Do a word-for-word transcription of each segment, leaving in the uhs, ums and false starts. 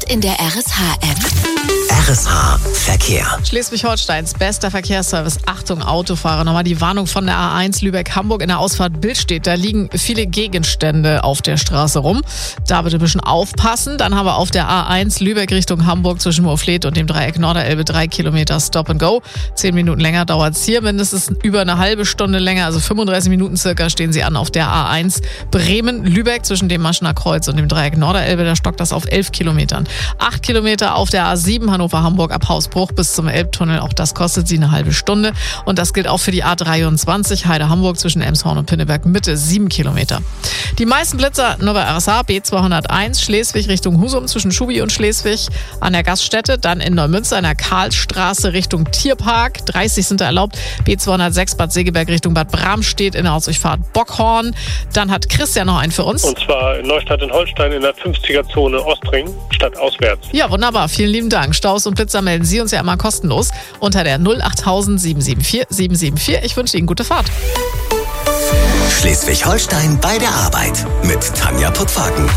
in der R S H-App. R S H Verkehr. Schleswig-Holsteins bester Verkehrsservice. Achtung, Autofahrer. Nochmal die Warnung von der A eins Lübeck-Hamburg in der Ausfahrt Billstedt. Da liegen viele Gegenstände auf der Straße rum. Da bitte ein bisschen aufpassen. Dann haben wir auf der A eins Lübeck Richtung Hamburg zwischen Moorfleet und dem Dreieck Norderelbe drei Kilometer Stop and Go. Zehn Minuten länger dauert es hier. Mindestens über eine halbe Stunde länger, also fünfunddreißig Minuten circa, stehen Sie an auf der A eins Bremen-Lübeck zwischen dem Maschener Kreuz und dem Dreieck Norderelbe. Da stockt das auf elf Kilometern. Acht Kilometer auf der A sieben Hannover-Hamburg ab Hausbruch bis zum Elbtunnel. Auch das kostet Sie eine halbe Stunde. Und das gilt auch für die A dreiundzwanzig Heide-Hamburg zwischen Elmshorn und Pinneberg Mitte, sieben Kilometer. Die meisten Blitzer nur bei R S H. B zweihunderteins Schleswig Richtung Husum zwischen Schubi und Schleswig an der Gaststätte. Dann in Neumünster an der Karlstraße Richtung Tierpark. dreißig sind da erlaubt. B zweihundertsechs Bad Segeberg Richtung Bad Bramstedt in der Ausdurchfahrt Bockhorn. Dann hat Christian noch einen für uns. Und zwar in Neustadt in Holstein in der fünfziger-Zone Ostring, stadtauswärts. Ja, wunderbar. Vielen lieben Dank. Staus und Blitzer melden Sie uns ja immer kostenlos unter der null achttausend sieben sieben vier sieben sieben vier. Ich wünsche Ihnen gute Fahrt. Schleswig-Holstein bei der Arbeit mit Tanja Puttwagen.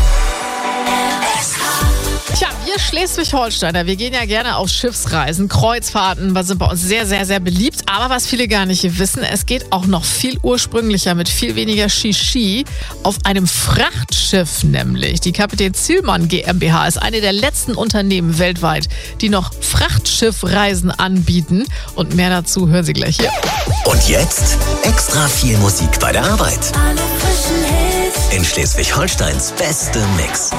Tja, wir Schleswig-Holsteiner, wir gehen ja gerne auf Schiffsreisen, Kreuzfahrten, was sind bei uns sehr, sehr, sehr beliebt. Aber was viele gar nicht wissen, es geht auch noch viel ursprünglicher mit viel weniger Shishi auf einem Frachtschiff nämlich. Die Kapitän Zielmann GmbH ist eine der letzten Unternehmen weltweit, die noch Frachtschiffreisen anbieten. Und mehr dazu hören Sie gleich hier. Und jetzt extra viel Musik bei der Arbeit. In Schleswig-Holsteins beste Mix.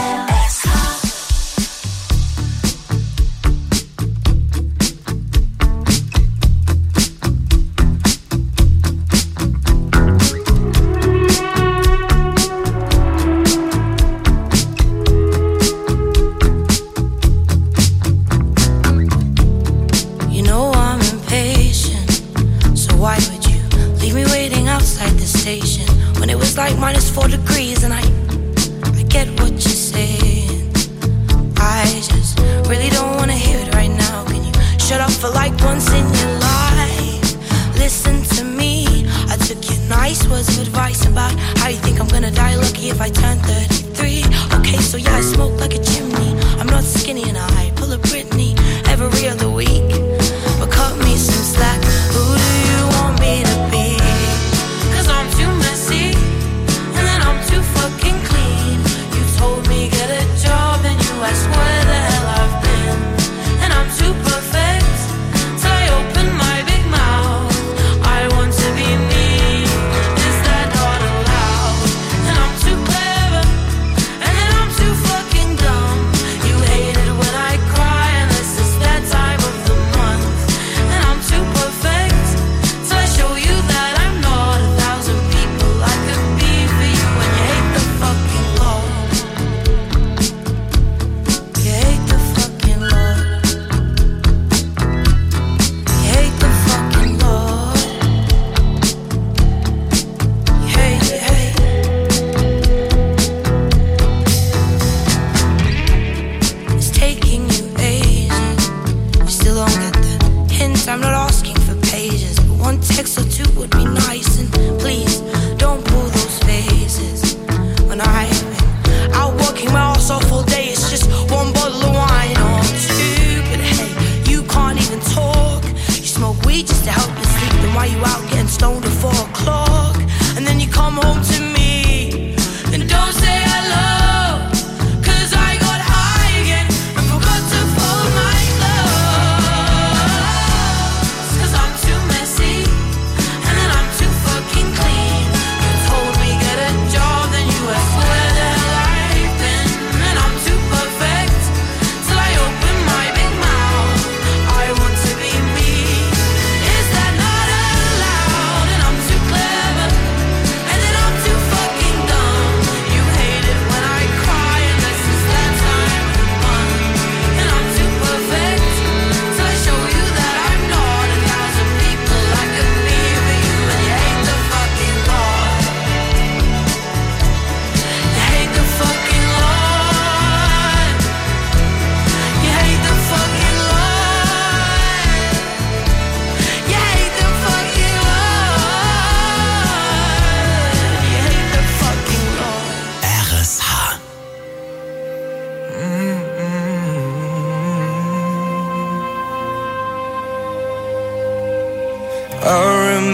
Why would you leave me waiting outside the station when it was like minus four degrees? And I, I get what you're saying. I just really don't wanna hear it right now. Can you shut up for like once in your life? Listen to me. I took your nice words of advice about how you think I'm gonna die lucky if I turn thirty-three. Okay, so yeah, I smoke like a chimney. I'm not skinny and I pull a Britney every other week. But cut me some slack. Who do you want me to be? Cause I'm too messy and then I'm too fucking clean. You told me get a job and you asked where the hell I've been. And I'm too perfect till I open my big mouth. I want to be me, is that not allowed? And I'm too clever and then I'm too fucking dumb.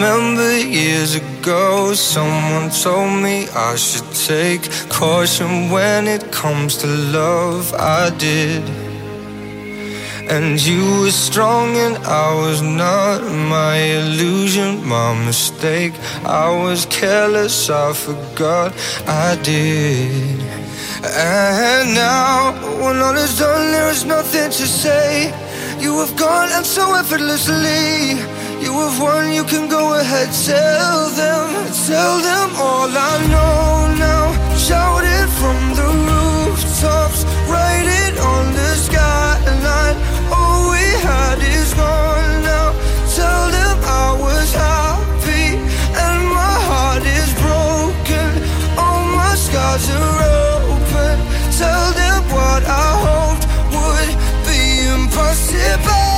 remember years ago, someone told me I should take caution when it comes to love. I did. And you were strong and I was not. My illusion, my mistake. I was careless, I forgot I did. And now, when all is done, there is nothing to say. You have gone and so effortlessly. You have won, you can go ahead, tell them, tell them all I know now. Shout it from the rooftops, write it on the skyline. All we had is gone now. Tell them I was happy and my heart is broken. All my scars are open. Tell them what I hoped would be impossible.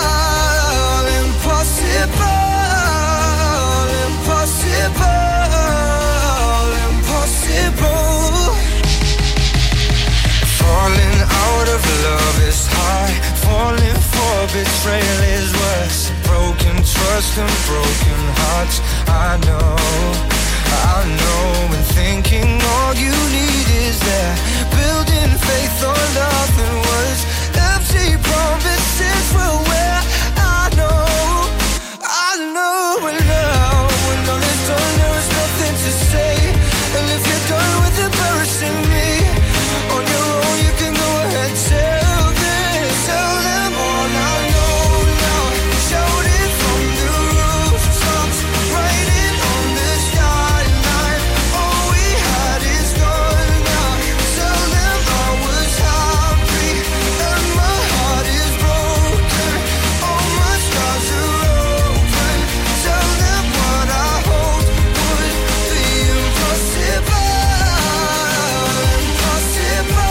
Impossible, impossible, impossible. Falling out of love is hard. Falling for betrayal is worse. Broken trust and broken hearts. I know, I know. And thinking all you need is that. Building faith on nothing was. Empty promises were where I know. I know, and now when all is done, there is nothing to say. And if you're done with embarrassing me on your own, you can go ahead, tell them, tell them all I know now. Shout it from the rooftops, write it on the skyline. All we had is gone now. Tell them I was happy and my heart is broken. All my scars are open. Tell them what I hoped would be impossible. Impossible.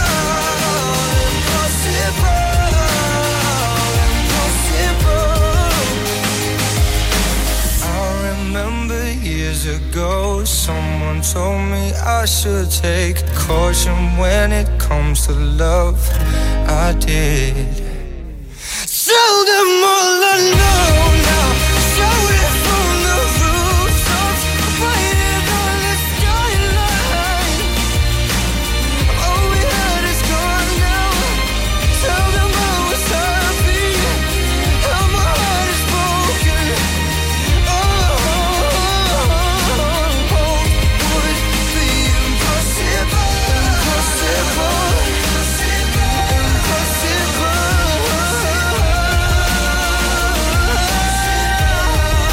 Impossible. Impossible. I remember years ago, someone told me I should take caution when it comes to love. I did. Tell them all I know now. Shout it from the rooftops, write it on the skyline. All we had is gone now. Tell them I was happy and my heart is broken. Oh, would be impossible, impossible, impossible.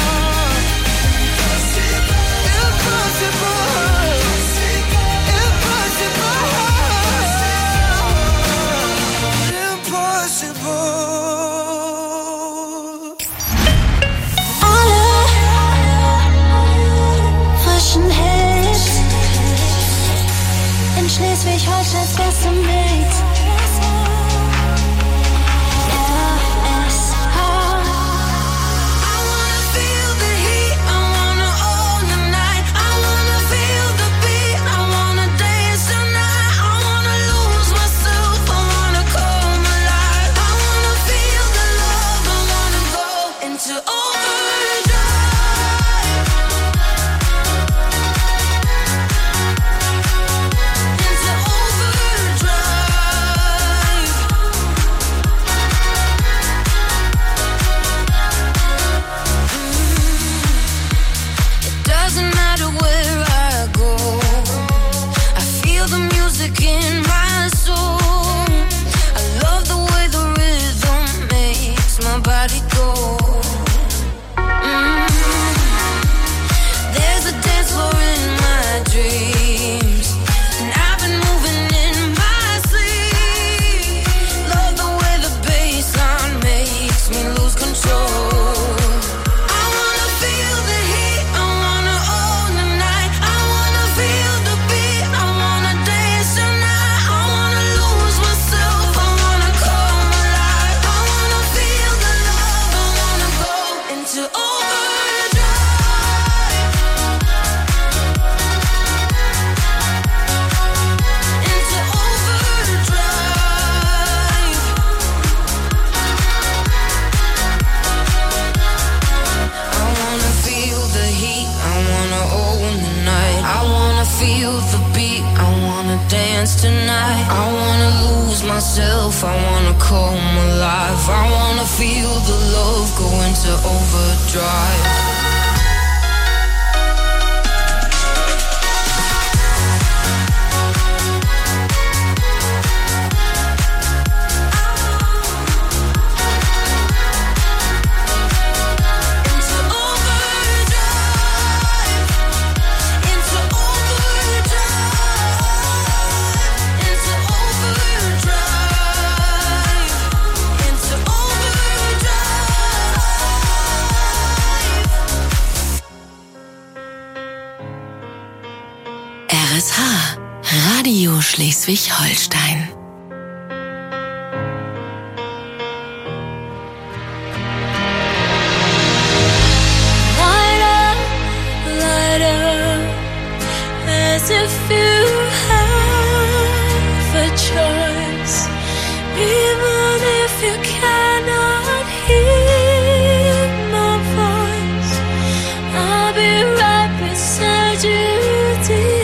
dance tonight. I wanna lose myself, I wanna come alive. I wanna feel the love go into overdrive. R S H, Radio Schleswig-Holstein. Light up, light up, as if you have a choice, even if you cannot hear my voice. I'll be right beside you, dear.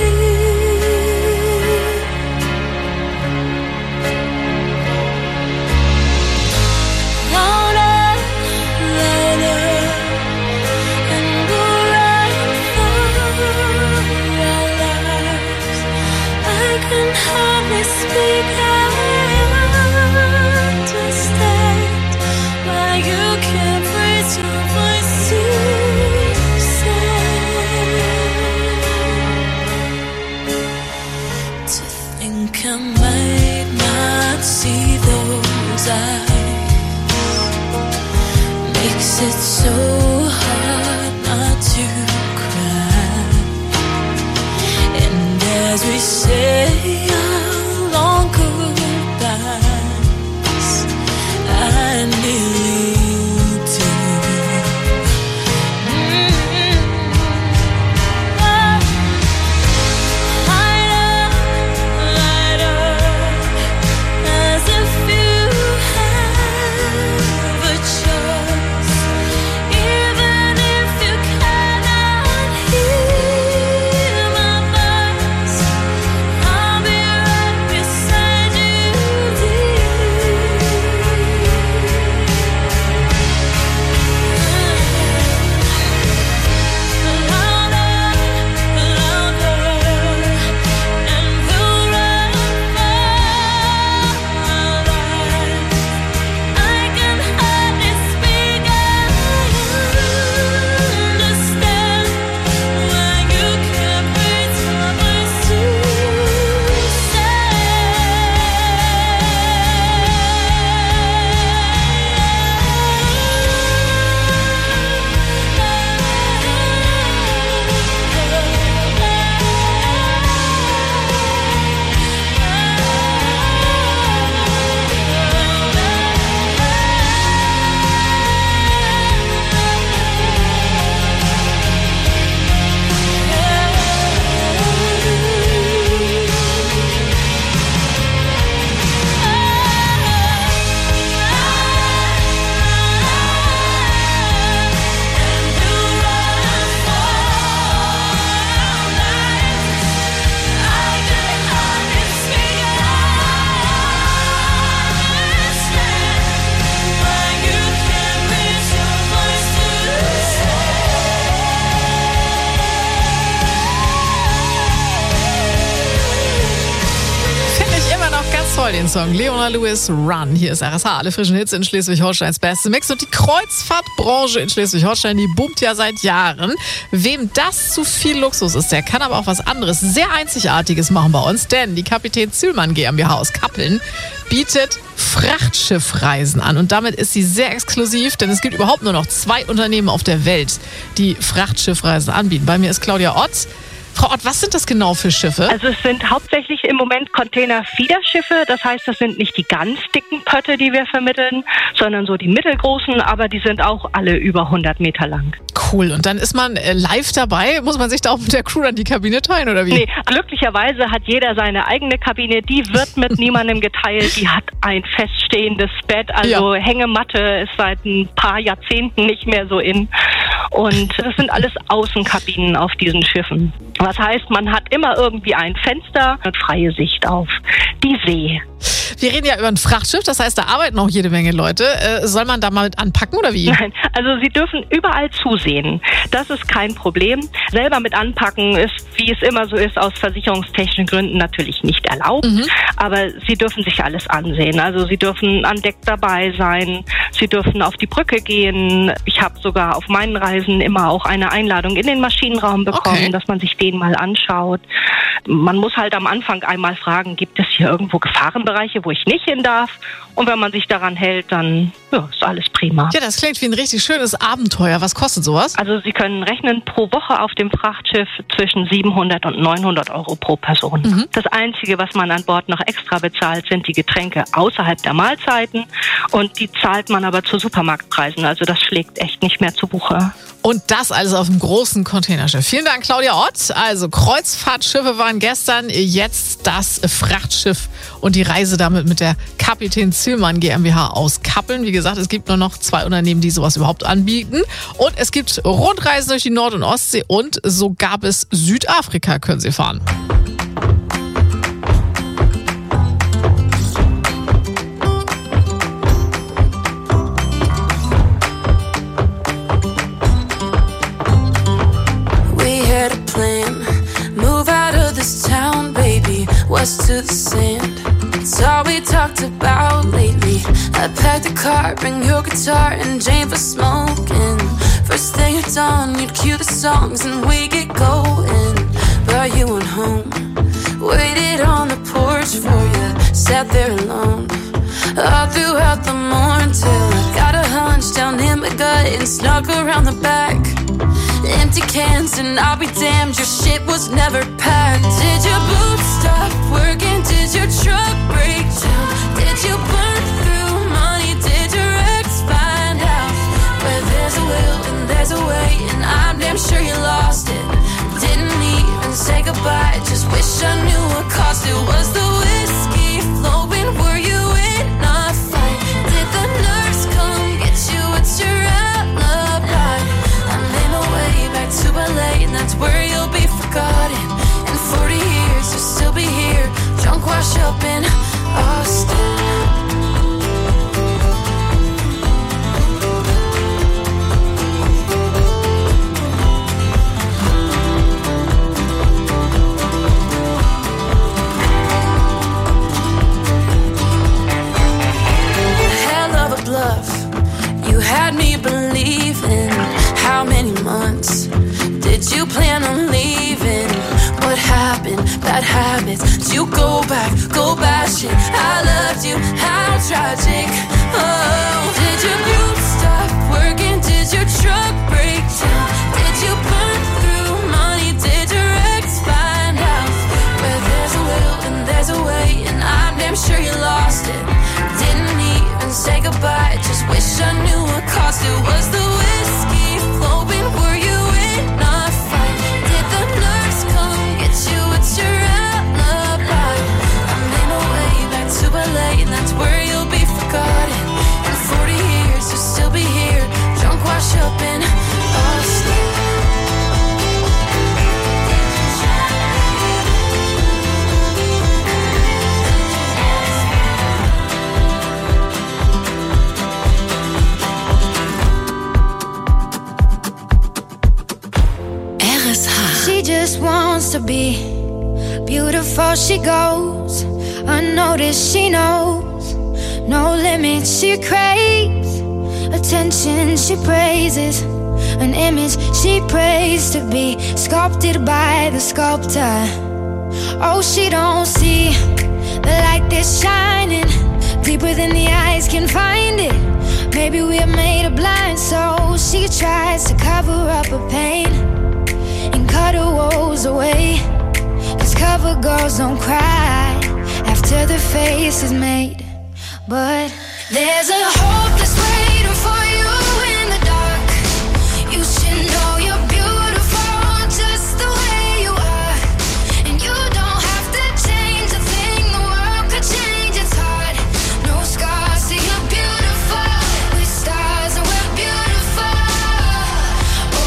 I might not see those eyes, makes it so hard not to cry. And as we say our long goodbyes, I need to. Mm-hmm. Oh. Den Song Leona Lewis, Run. Hier ist R S H, alle frischen Hits in Schleswig-Holsteins beste Mix. Und die Kreuzfahrtbranche in Schleswig-Holstein, die boomt ja seit Jahren. Wem das zu viel Luxus ist, der kann aber auch was anderes, sehr Einzigartiges machen bei uns. Denn die Kapitän Zühlmann GmbH aus Kappeln bietet Frachtschiffreisen an. Und damit ist sie sehr exklusiv, denn es gibt überhaupt nur noch zwei Unternehmen auf der Welt, die Frachtschiffreisen anbieten. Bei mir ist Claudia Ott. Frau Ott, was sind das genau für Schiffe? Also es sind hauptsächlich im Moment Container-Feeder-Schiffe. Das heißt, das sind nicht die ganz dicken Pötte, die wir vermitteln, sondern so die mittelgroßen, aber die sind auch alle über hundert Meter lang. Cool. Und dann ist man live dabei? Muss man sich da auch mit der Crew dann die Kabine teilen oder wie? Nee, glücklicherweise hat jeder seine eigene Kabine. Die wird mit niemandem geteilt. Die hat ein feststehendes Bett. Also ja. Hängematte ist seit ein paar Jahrzehnten nicht mehr so in. Und das sind alles Außenkabinen auf diesen Schiffen. Was heißt, man hat immer irgendwie ein Fenster und freie Sicht auf die See. Wir reden ja über ein Frachtschiff, das heißt, da arbeiten auch jede Menge Leute. Äh, soll man da mal mit anpacken oder wie? Nein, also Sie dürfen überall zusehen. Das ist kein Problem. Selber mit anpacken ist, wie es immer so ist, aus versicherungstechnischen Gründen natürlich nicht erlaubt. Mhm. Aber Sie dürfen sich alles ansehen. Also Sie dürfen an Deck dabei sein. Sie dürfen auf die Brücke gehen. Ich habe sogar auf meinen Reisen immer auch eine Einladung in den Maschinenraum bekommen, okay, dass man sich den mal anschaut. Man muss halt am Anfang einmal fragen, gibt es hier irgendwo Gefahrenbereiche, wo ich nicht hin darf? Und wenn man sich daran hält, dann ja, ist alles prima. Ja, das klingt wie ein richtig schönes Abenteuer. Was kostet sowas? Also Sie können rechnen, pro Woche auf dem Frachtschiff zwischen siebenhundert und neunhundert Euro pro Person. Mhm. Das Einzige, was man an Bord noch extra bezahlt, sind die Getränke außerhalb der Mahlzeiten. Und die zahlt man aber zu Supermarktpreisen. Also das schlägt echt nicht mehr zu Buche. Und das alles auf dem großen Containerschiff. Vielen Dank, Claudia Ott. Also Kreuzfahrtschiffe waren gestern, jetzt das Frachtschiff und die Reise damit mit der Kapitän Zielmann GmbH aus Kappeln. Wie gesagt, es gibt nur noch zwei Unternehmen, die sowas überhaupt anbieten. Und es gibt Rundreisen durch die Nord- und Ostsee und sogar bis Südafrika können Sie fahren. West to the sand, it's all we talked about lately. I packed a car, bring your guitar and Jane for smoking. First thing at dawn, you'd cue the songs and we get going. But you went home, waited on the porch for you, sat there alone all throughout the morning till I got a hunch down in my gut and snuck around the back. Empty cans and I'll be damned, your shit was never packed. Did your boots stop working? Did your truck break down? Did you burn through money? Did your ex find out? Where there's a will and there's a way, and I'm damn sure you lost it. Didn't even say goodbye, just wish I knew what cost it. Was the whiskey flowing? Were you in a fight? Did the nurse come get you? What's your alibi? I'm in a way back to L A, and that's where you'll be forgotten. In forty years, you'll still be here, drunk, washed up in Austin. Hell of a bluff, you had me believing. How many months did you plan on leaving? What happened? Bad habits. Did you go back? Go bash it. I loved you. How tragic. Oh, did your boots stop working? Did your truck break down? Did you burn through money? Did your ex find out? Where there's a will and there's a way, and I'm damn sure you lost it. Didn't even say goodbye, just wish I knew what cost it. Was the whiskey flowing? Were you in a fight? Did the nurse come get you? What's your alibi? I'm in a way back to L A, and that's where you'll be forgotten. In forty years, you'll still be here, drunk, washed up in Austin. She just wants to be beautiful. She goes unnoticed. She knows no limits. She craves attention. She praises an image she prays to be sculpted by the sculptor. Oh, she don't see the light that's shining deeper than the eyes can find it. Maybe we're made of blind, so she tries to cover up her pain and cut her woes away. Cause cover girls don't cry after the face is made. But there's a hope that's waiting for you in the dark. You should know you're beautiful just the way you are. And you don't have to change a thing, the world could change its heart. No scars, see you're beautiful. We're stars and we're beautiful. Oh,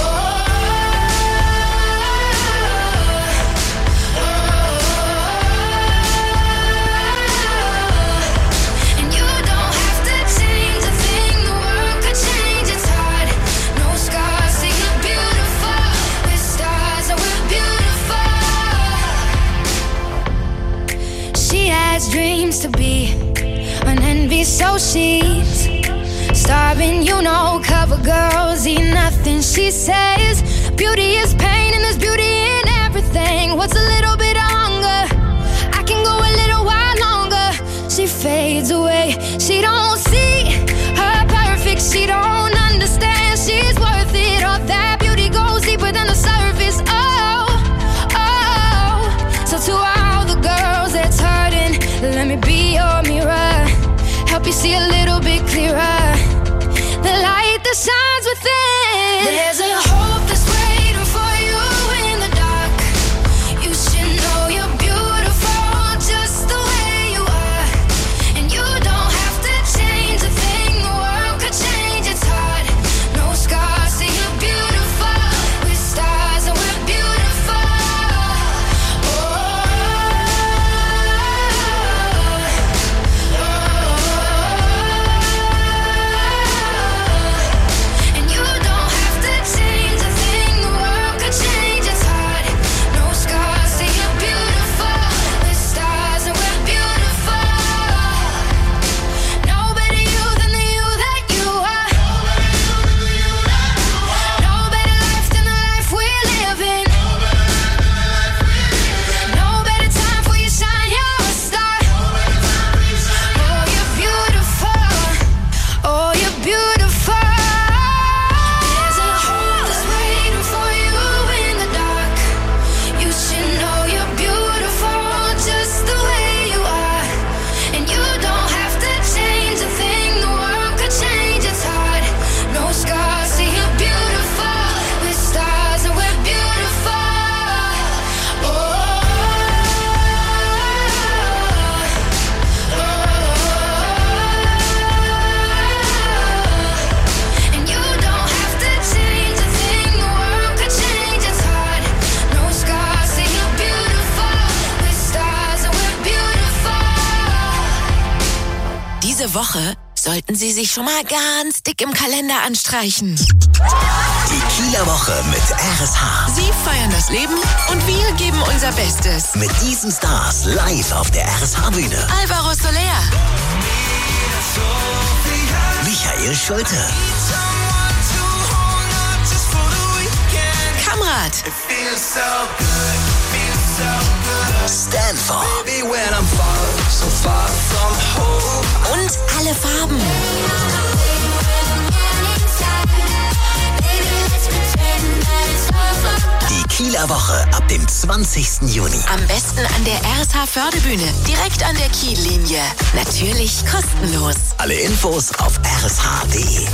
be so she's starving, you know, cover girls eat nothing. She says beauty is pain and there's beauty in everything. What's a little bit of hunger? I can go a little while longer. She fades away. She don't see her perfect. She don't understand she's worth it. All that beauty goes deeper than the surface. Oh, oh. So to all the girls that's hurting, let me be your mirror. Help you see a little bit clearer. The light that shines within. There's a hope that's waiting for you in the dark. You should know you're beautiful just the way you are. And you don't have to change a thing. The world could change, it's hard. No scars, see you're beautiful. With stars and we're beautiful. Oh, oh, oh. And you don't have to change a thing. The world could change, it's hard. No scars, see you're beautiful. With stars and we're beautiful. No better you than the you that you are. No better life than the life we're living. No better time for you shine, you're a star. Oh, you're beautiful. Oh, you're beautiful. There's a hope that's waiting for you in the dark. You should know you're beautiful just the way you are. And you don't have to change a thing. The world could change, it's hard. No scars, see you're beautiful. With stars and we're beautiful. Oh, oh, oh. And you don't have to change a thing. The world could change, it's hard. No scars, see you're beautiful. With stars and we're beautiful. Diese Woche sollten Sie sich schon mal ganz dick im Kalender anstreichen. Die Kieler Woche mit R S H. Sie feiern das Leben und wir geben unser Bestes. Mit diesen Stars live auf der R S H-Bühne. Alvaro Soler, Michael Schulte, Kamrat, Stanford und alle Farben. Die Kieler Woche ab dem zwanzigsten Juni. Am besten an der R S H-Förderbühne, direkt an der Kiellinie. Natürlich kostenlos. Alle Infos auf r s h punkt d e.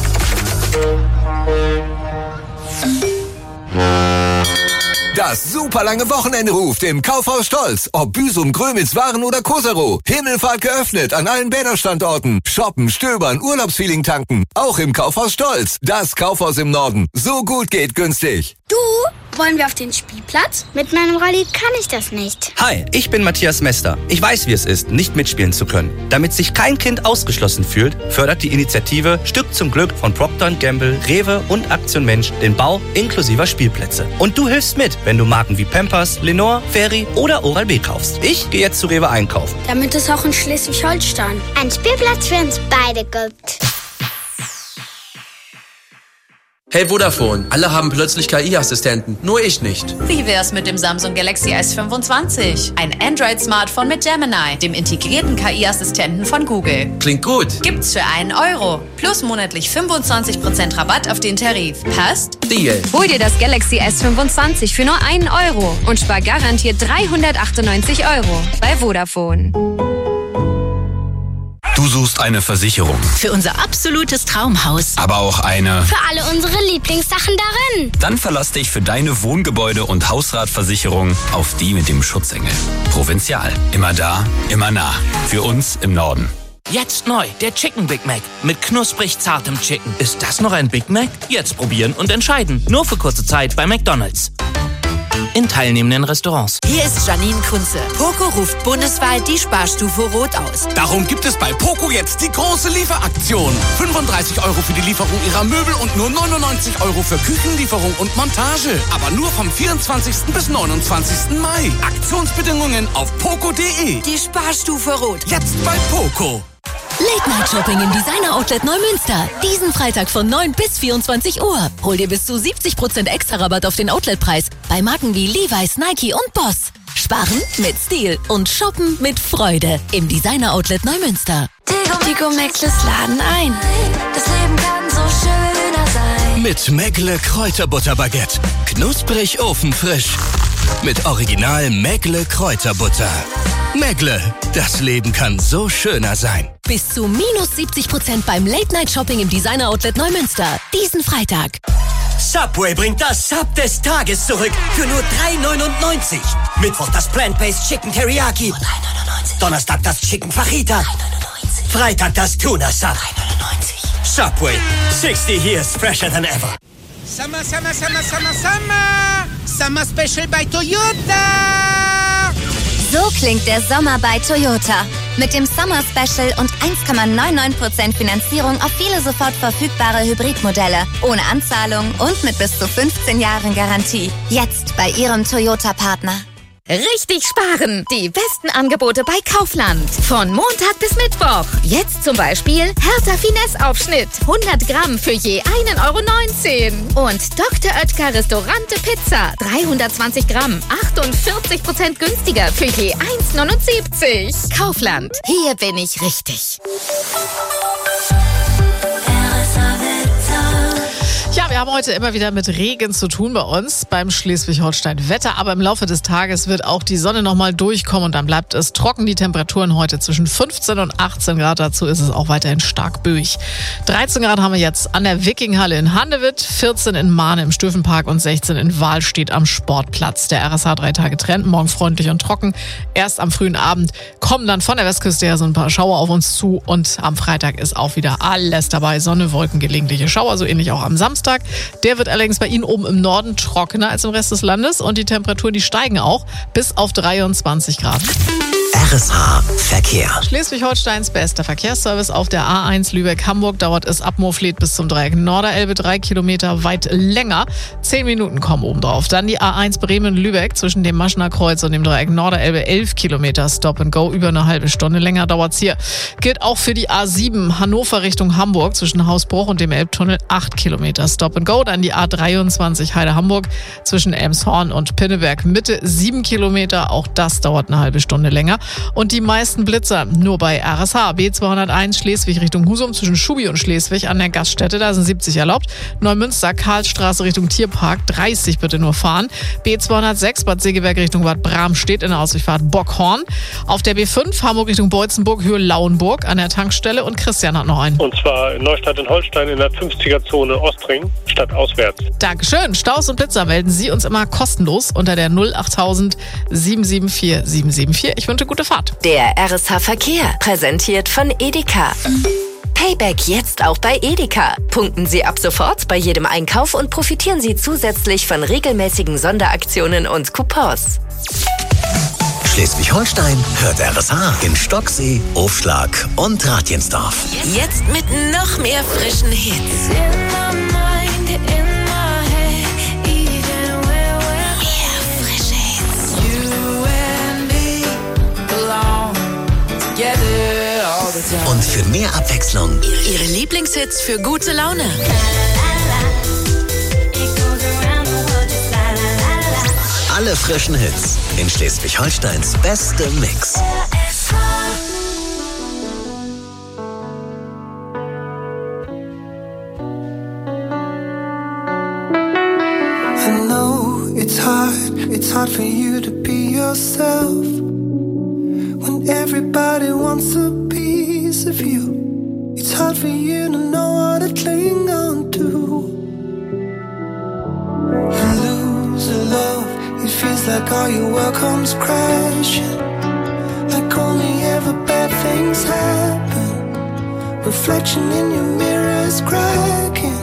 Das super lange Wochenende ruft im Kaufhaus Stolz. Ob Büsum, Grömitz, Waren oder Koserow. Himmelfahrt geöffnet an allen Bäderstandorten. Shoppen, stöbern, Urlaubsfeeling tanken. Auch im Kaufhaus Stolz. Das Kaufhaus im Norden. So gut geht günstig. Du, wollen wir auf den Spielplatz? Mit meinem Rolli kann ich das nicht. Hi, ich bin Matthias Mester. Ich weiß, wie es ist, nicht mitspielen zu können. Damit sich kein Kind ausgeschlossen fühlt, fördert die Initiative Stück zum Glück von Procter und Gamble, Rewe und Aktion Mensch den Bau inklusiver Spielplätze. Und du hilfst mit, wenn du Marken wie Pampers, Lenore, Fairy oder Oral-B kaufst. Ich gehe jetzt zu Rewe einkaufen. Damit es auch in Schleswig-Holstein einen Spielplatz für uns beide gibt. Hey Vodafone, alle haben plötzlich K I-Assistenten, nur ich nicht. Wie wär's mit dem Samsung Galaxy S fünfundzwanzig? Ein Android-Smartphone mit Gemini, dem integrierten K I-Assistenten von Google. Klingt gut. Gibt's für einen Euro. Plus monatlich fünfundzwanzig Prozent Rabatt auf den Tarif. Passt? Deal. Hol dir das Galaxy S fünfundzwanzig für nur einen Euro und spar garantiert dreihundertachtundneunzig Euro bei Vodafone. Du suchst eine Versicherung. Für unser absolutes Traumhaus. Aber auch eine... Für alle unsere Lieblingssachen darin. Dann verlass dich für deine Wohngebäude- und Hausratversicherung auf die mit dem Schutzengel. Provinzial. Immer da, immer nah. Für uns im Norden. Jetzt neu, der Chicken Big Mac mit knusprig zartem Chicken. Ist das noch ein Big Mac? Jetzt probieren und entscheiden. Nur für kurze Zeit bei McDonald's. In teilnehmenden Restaurants. Hier ist Janine Kunze. Poco ruft bundesweit die Sparstufe Rot aus. Darum gibt es bei Poco jetzt die große Lieferaktion. fünfunddreißig Euro für die Lieferung ihrer Möbel und nur neunundneunzig Euro für Küchenlieferung und Montage. Aber nur vom vierundzwanzigsten bis neunundzwanzigsten Mai. Aktionsbedingungen auf poco punkt de. Die Sparstufe Rot. Jetzt bei Poco. Late-Night-Shopping im Designer-Outlet Neumünster. Diesen Freitag von neun bis vierundzwanzig Uhr. Hol dir bis zu siebzig Prozent extra Rabatt auf den Outletpreis bei Marken wie Levi's, Nike und Boss. Sparen mit Stil und shoppen mit Freude im Designer-Outlet Neumünster. Tigo Mäckles laden ein. Das Leben kann so schöner sein. Mit Mäckle Kräuterbutterbaguette. Knusprig ofenfrisch. Mit Original Mäckle Kräuterbutter. Mäckle, das Leben kann so schöner sein. Bis zu minus siebzig Prozent beim Late-Night-Shopping im Designer-Outlet Neumünster. Diesen Freitag. Subway bringt das Sub des Tages zurück für nur drei neunundneunzig. Mittwoch das Plant-Based Chicken Teriyaki. Nur drei neunundneunzig. Donnerstag das Chicken Fajita. drei neunundneunzig. Freitag das Tuna Sub. drei neunundneunzig. Subway, sixty years fresher than ever. Summer, summer, summer, summer, summer. Summer Special bei Toyota. So klingt der Sommer bei Toyota. Mit dem Summer Special und eins Komma neunundneunzig Prozent Finanzierung auf viele sofort verfügbare Hybridmodelle. Ohne Anzahlung und mit bis zu fünfzehn Jahren Garantie. Jetzt bei Ihrem Toyota-Partner. Richtig sparen! Die besten Angebote bei Kaufland. Von Montag bis Mittwoch. Jetzt zum Beispiel Hertha Finesse-Aufschnitt. hundert Gramm für je ein Euro neunzehn. Und Doktor Oetker Restaurante Pizza. dreihundertzwanzig Gramm. achtundvierzig Prozent günstiger für je eins neunundsiebzig. Kaufland. Hier bin ich richtig. Ja, wir haben heute immer wieder mit Regen zu tun bei uns beim Schleswig-Holstein-Wetter. Aber im Laufe des Tages wird auch die Sonne nochmal durchkommen und dann bleibt es trocken. Die Temperaturen heute zwischen fünfzehn und achtzehn Grad. Dazu ist es auch weiterhin stark böig. dreizehn Grad haben wir jetzt an der Wikinghalle in Handewitt, vierzehn in Mahne im Stöfenpark und sechzehn in Wahlstedt am Sportplatz. Der R S H drei Tage Trend, morgen freundlich und trocken. Erst am frühen Abend kommen dann von der Westküste her so ein paar Schauer auf uns zu. Und am Freitag ist auch wieder alles dabei. Sonne, Wolken, gelegentliche Schauer, so ähnlich auch am Samstag. Der wird allerdings bei Ihnen oben im Norden trockener als im Rest des Landes und die Temperaturen, die steigen auch bis auf dreiundzwanzig Grad. R S H Verkehr. Schleswig-Holsteins bester Verkehrsservice auf der A eins Lübeck-Hamburg dauert es ab Moorfleet bis zum Dreieck Norderelbe, drei Kilometer weit länger. Zehn Minuten kommen oben drauf. Dann die A eins Bremen-Lübeck zwischen dem Maschner Kreuz und dem Dreieck Norderelbe, elf Kilometer Stop and Go, über eine halbe Stunde länger dauert's hier. Gilt auch für die A sieben Hannover Richtung Hamburg zwischen Hausbruch und dem Elbtunnel, acht Kilometer Stop and Go. Dann die A dreiundzwanzig Heide-Hamburg zwischen Elmshorn und Pinneberg Mitte, sieben Kilometer. Auch das dauert eine halbe Stunde länger. Und die meisten Blitzer nur bei R S H. B zweihunderteins Schleswig Richtung Husum zwischen Schubi und Schleswig an der Gaststätte, da sind siebzig erlaubt. Neumünster Karlstraße Richtung Tierpark, dreißig bitte nur fahren. B zweihundertsechs Bad Segeberg Richtung Bad Bramstedt in der Ausweichfahrt Bockhorn. Auf der B fünf Hamburg Richtung Beutzenburg, Höhe Lauenburg an der Tankstelle. Und Christian hat noch einen. Und zwar in Neustadt in Holstein in der fünfziger-Zone Ostring, stadtauswärts. Dankeschön. Staus und Blitzer melden Sie uns immer kostenlos unter der null achttausend sieben sieben vier sieben sieben vier. Ich wünsche gute Fahrt. Der R S H Verkehr, präsentiert von Edeka. Payback jetzt auch bei Edeka. Punkten Sie ab sofort bei jedem Einkauf und profitieren Sie zusätzlich von regelmäßigen Sonderaktionen und Coupons. Schleswig-Holstein hört R S H in Stocksee, Aufschlag und Ratjensdorf. Jetzt mit noch mehr frischen Hits. Und für mehr Abwechslung Ihre Lieblingshits für gute Laune. alle frischen Hits in Schleswig-Holsteins bestem Mix. I know it's hard, it's hard for you to be yourself when everybody wants a piece of you. It's hard for you to know what to cling on to. You lose a love, it feels like all your world comes crashing, like only ever bad things happen. Reflection in your mirror is cracking.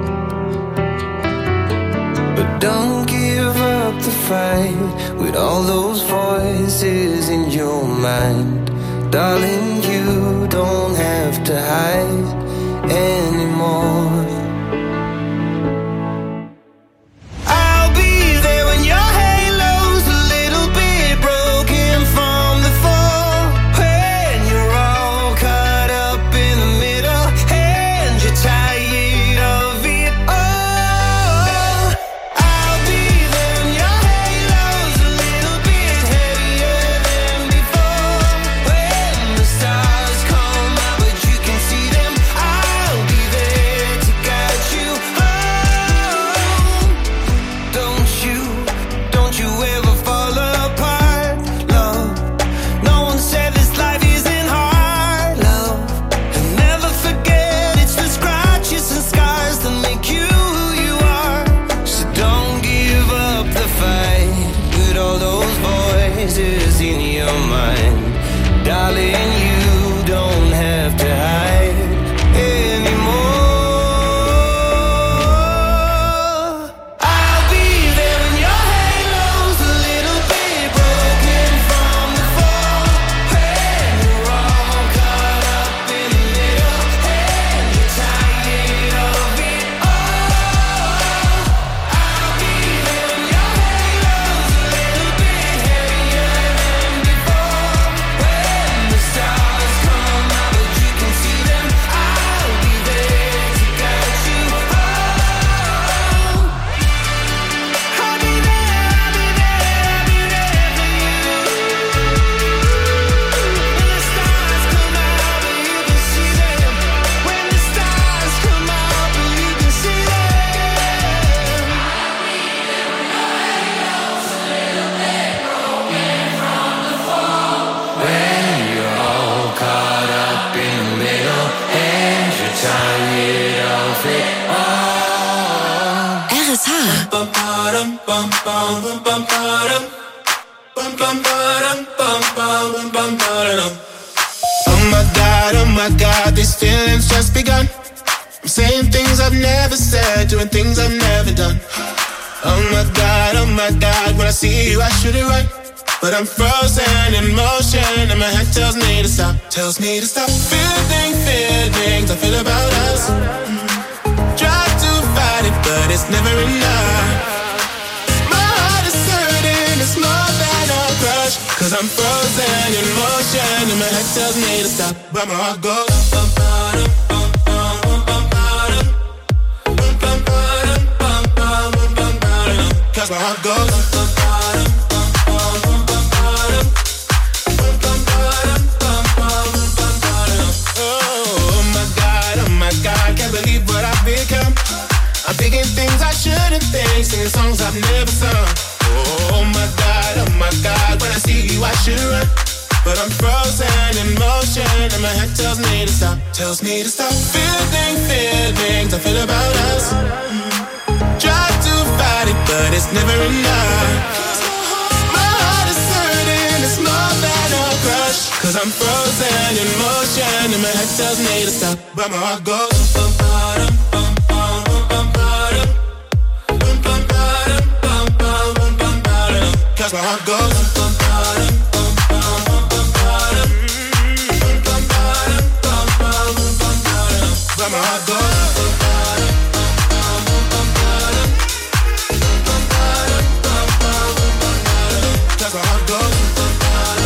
But don't give up the fight with all those voices in your mind. Darling, you don't have to hide anymore. I'll be there when your halo's a little bit broken from the fall, when you're all caught up feeling's just begun. I'm saying things I've never said, doing things I've never done. Oh my God, oh my God, when I see you I shoot it right, but I'm frozen in motion and my head tells me to stop, tells me to stop. Feeling, feelings I feel about us. Try to fight it, but it's never enough. It's more than a crush, cause I'm frozen in motion and my head tells me to stop, but my heart goes bum, bum, bum, bum, bum, bum, bum, bum, bum, bum, cause my heart goes bum, bum, bum, bum, bum, bum, oh my God, oh my God, can't believe what I've become. I'm thinking things I shouldn't think, singing songs I've never sung. Oh my God, oh my God, when I see you I should run, but I'm frozen in motion and my head tells me to stop, tells me to stop. Feeling, feelings I feel about us. Try to fight it, but it's never enough. My heart is hurting, it's more than a crush, cause I'm frozen in motion and my head tells me to stop, but my heart goes bum, bum, bum, bum, bum, bum. Cause my heart goes bum, bum, bum, bum, bum, bum, bum, bum, bum, but my heart goes bum, bum, bum, bum, bum, cause my heart goes bum, bum,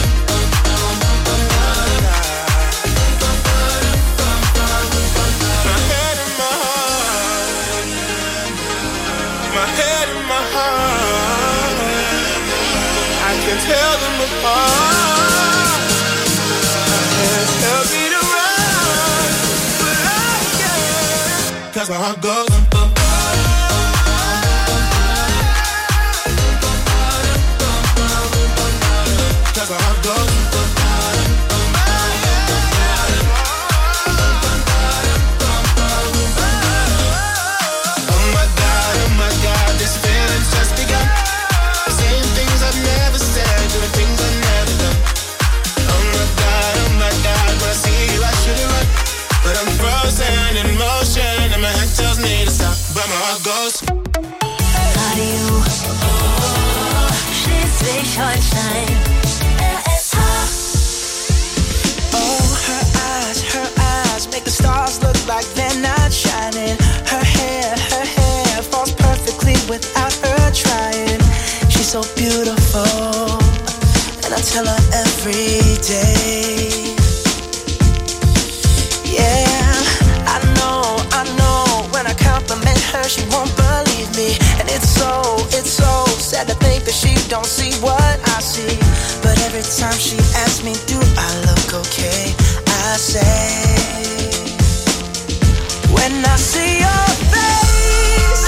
my head and my heart, my head and my heart, I can tell them apart. Hands tell me to run, but I can't, cause my heart goes bum, bum, cause my heart goes bum, oh my God, oh my God, this feeling's just begun. Saying things I've never said, doing things I've never done. Oh my God, oh my God, when I see you I should have run, but I'm frozen in motion and my head tells me to stop, but my heart goes. Radio Schleswig-Holstein, R S H. Oh, her eyes, her eyes make the stars look like they're not shining. Her hair, her hair falls perfectly without her trying. She's so beautiful, and I tell her every day. Yeah, I know, I know, when I compliment her she won't believe me. And it's so, it's so sad to think that she don't see what I see. But every time she asks me, do I look okay, I say, when I see your face,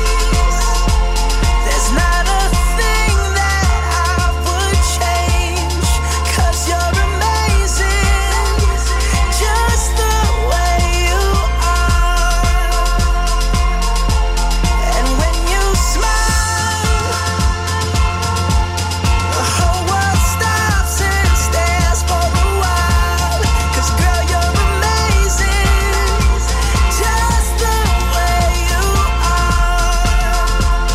there's not a thing that I would change, cause you're amazing, just the way you are. And when you smile, the whole world stops and stares for a while, cause girl you're amazing, just the way you are.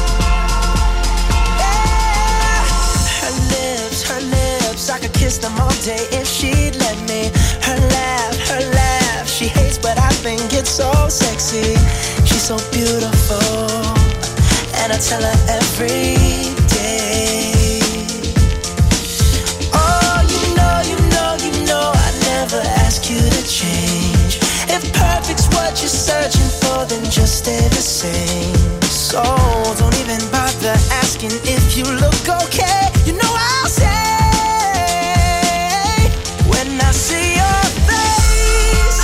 Yeah. Her lips, her lips, I could kiss them all day if she'd let me. Her laugh, her laugh, she hates but I think it's so sexy. She's so beautiful, and I tell her every day. Oh, you know, you know, you know I never ask you to change. If perfect's what you're searching for, then just stay the same. So don't even bother asking if you look okay. You know I'll say, when I see your face,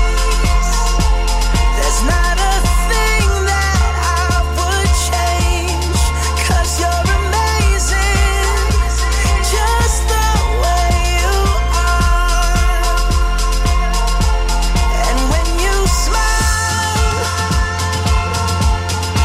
there's not a thing that I would change, cause you're amazing, just the way you are. And when you smile,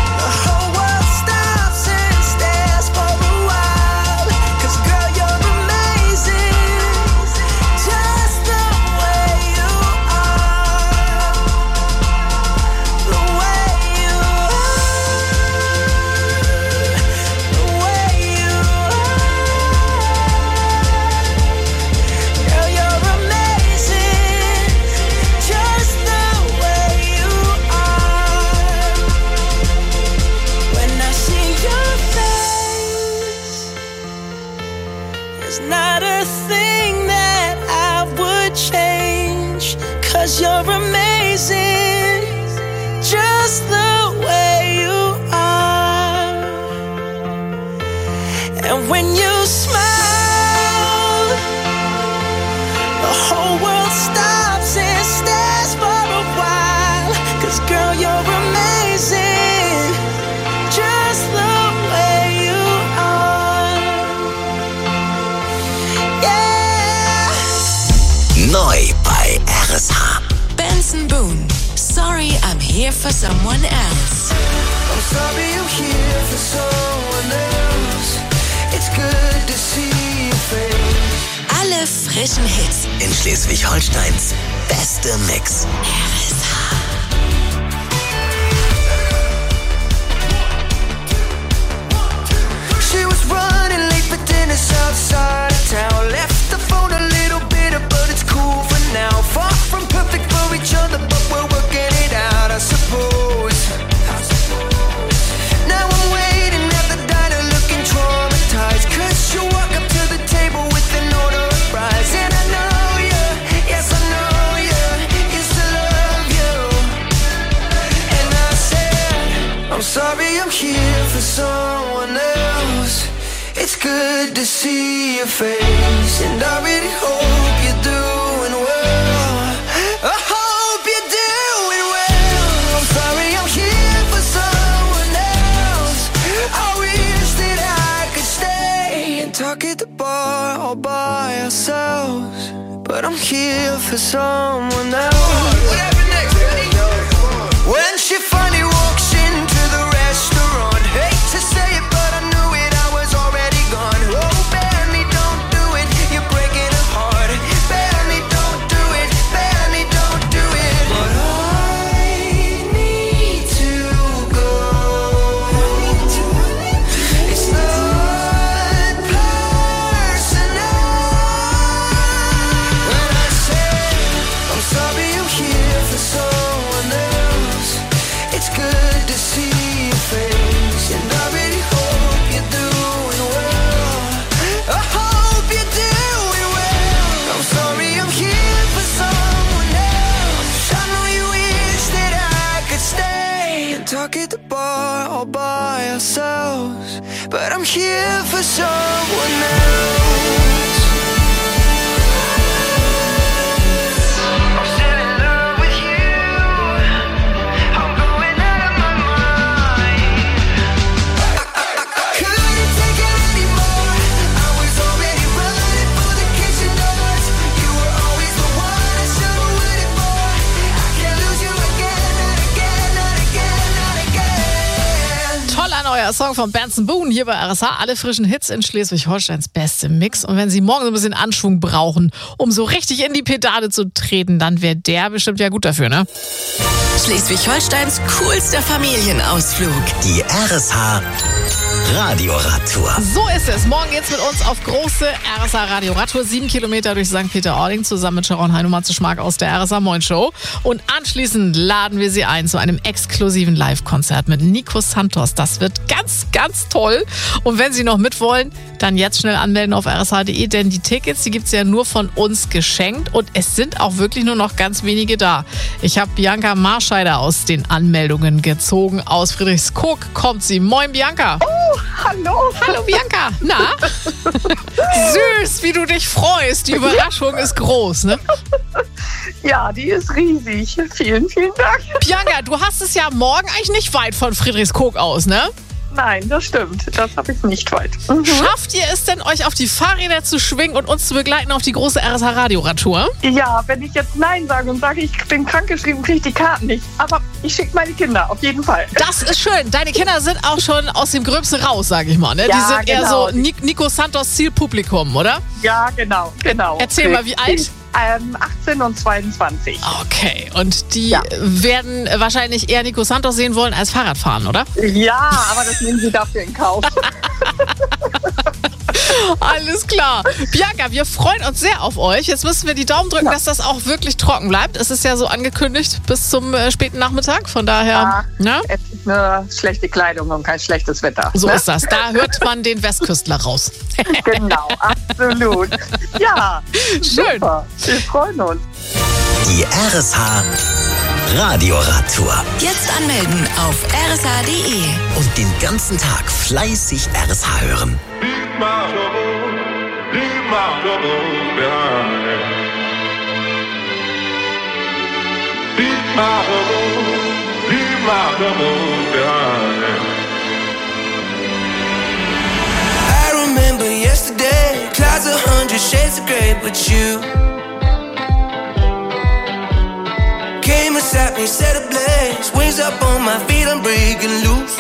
Boone. Sorry, I'm here for someone else. I'm sorry I'm here for someone else. It's good to see your face. Alle frischen Hits in Schleswig-Holsteins beste Mix. R S H. She was running late for dinner outside of town. Left the phone a little bitter, but it's cool for now. Far from perfect for each other, but we're working it out, I suppose. Now I'm waiting at the diner looking traumatized, cause you walk up to the table with an order of fries. And I know you, yes I know you, used to love you. And I said, I'm sorry I'm here for someone else. It's good to see your face, and I really hope you're doing well. I hope you're doing well. I'm sorry I'm here for someone else. I wish that I could stay and talk at the bar all by ourselves, but I'm here for someone else. What happened next? When she finally walks into the restaurant, hate to say it, but I knew it, I was already gone. Oh, Benny, don't do it, you're breaking her heart. Benny, don't do it, Benny, don't do it. But I need to go. It's not personal. When I say I'm sorry I'm here for someone else, it's good to see your face, and I really hope you're doing well. I hope you're doing well. I'm sorry I'm here for someone else. I know you wish that I could stay and talk at the bar all by ourselves, but I'm here for someone else. I'm still in love with you. I'm going out of my mind. Couldn't take it anymore. I was already running for the kitchen doors. You were always the one I should have waited for. I can't lose you again, not again, not again, not again. Toller neuer Song von Benson Boone hier bei R S H. Alle frischen Hits in Schleswig-Holsteins beste Mix. Und wenn Sie morgen so ein bisschen Anschwung brauchen, um so richtig in die Pedale zu treten, dann wäre der bestimmt ja gut dafür, ne? Schleswig-Holsteins coolster Familienausflug. Die R S H Radioradtour. So ist es. Morgen geht's mit uns auf große R S H Radioradtour. Sieben Kilometer durch Sankt Peter-Ording zusammen mit Sharon Heinemann-Schmark aus der R S H Moin Show. Und anschließend laden wir Sie ein zu einem exklusiven Live-Konzert mit Nico Santos. Das wird ganz, ganz toll. Und wenn Sie noch mitwollen, dann jetzt schnell anmelden auf r s h punkt d e, denn die Tickets, die gibt's ja nur von uns geschenkt. Und es sind auch wirklich nur noch ganz wenige da. Ich habe Bianca Marscheider aus den Anmeldungen gezogen. Aus Friedrichskoog kommt sie. Moin, Bianca. Oh, hallo. Hallo, Bianca. Na? Süß, wie du dich freust. Die Überraschung ist groß, ne? Ja, die ist riesig. Vielen, vielen Dank. Bianca, du hast es ja morgen eigentlich nicht weit von Friedrichskoog aus, ne? Nein, das stimmt. Das habe ich nicht weit. Mhm. Schafft ihr es denn, euch auf die Fahrräder zu schwingen und uns zu begleiten auf die große R S H Radioradtour? Ja, wenn ich jetzt Nein sage und sage, ich bin krankgeschrieben, kriege ich die Karten nicht. Aber ich schicke meine Kinder, auf jeden Fall. Das ist schön. Deine Kinder sind auch schon aus dem Gröbsten raus, sage ich mal. Ne? Ja, die sind genau. eher so Nico Santos Zielpublikum, oder? Ja, genau, genau. Erzähl mal, wie alt? Ähm, achtzehn und zweiundzwanzig. Okay, und die ja. werden wahrscheinlich eher Nico Santos sehen wollen als Fahrradfahren, oder? Ja, aber das nehmen sie dafür in Kauf. Alles klar. Bianca, wir freuen uns sehr auf euch. Jetzt müssen wir die Daumen drücken, ja. dass das auch wirklich trocken bleibt. Es ist ja so angekündigt bis zum äh, späten Nachmittag. Von daher. Ja, ne? Es ist eine schlechte Kleidung und kein schlechtes Wetter. So ne? ist das. Da hört man den Westküstler raus. Genau, absolut. Ja, schön. Super. Wir freuen uns. Die R S H Radioradtour. Jetzt anmelden auf r s h punkt d e. Und den ganzen Tag fleißig R S H hören. Leave my trouble, leave my troubles behind. Leave my trouble, leave my troubles behind. I remember yesterday, clouds a hundred shades of gray, but you came and sat me, set ablaze. Wings up on my feet, I'm breaking loose.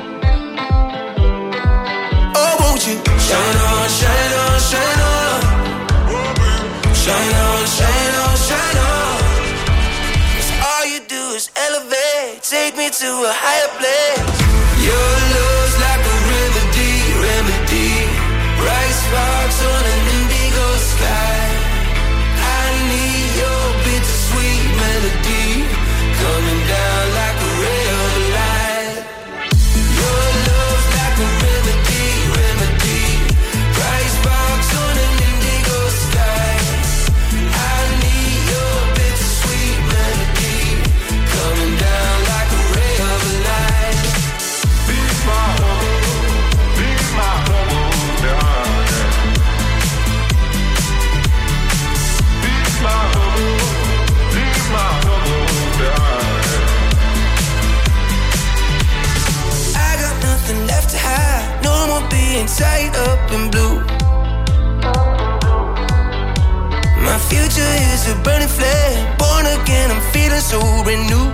Oh, won't you shine on, shine on, shine on. Shine on, shine on, shine on. 'Cause all you do is elevate, take me to a higher place. Your love's like a remedy, remedy. Bright sparks on an indigo sky. I need your bittersweet melody, coming down like a ray of light. Your love's like a remedy, remedy. Bright sparks on an indigo sky. I need your bittersweet melody, coming down like a ray of light. Be my home, be my home, yeah. Be my home, be my home, yeah. I got nothing left to hide, no more being tied up in blue. My future is a burning flame, born again, I'm feeling so renewed.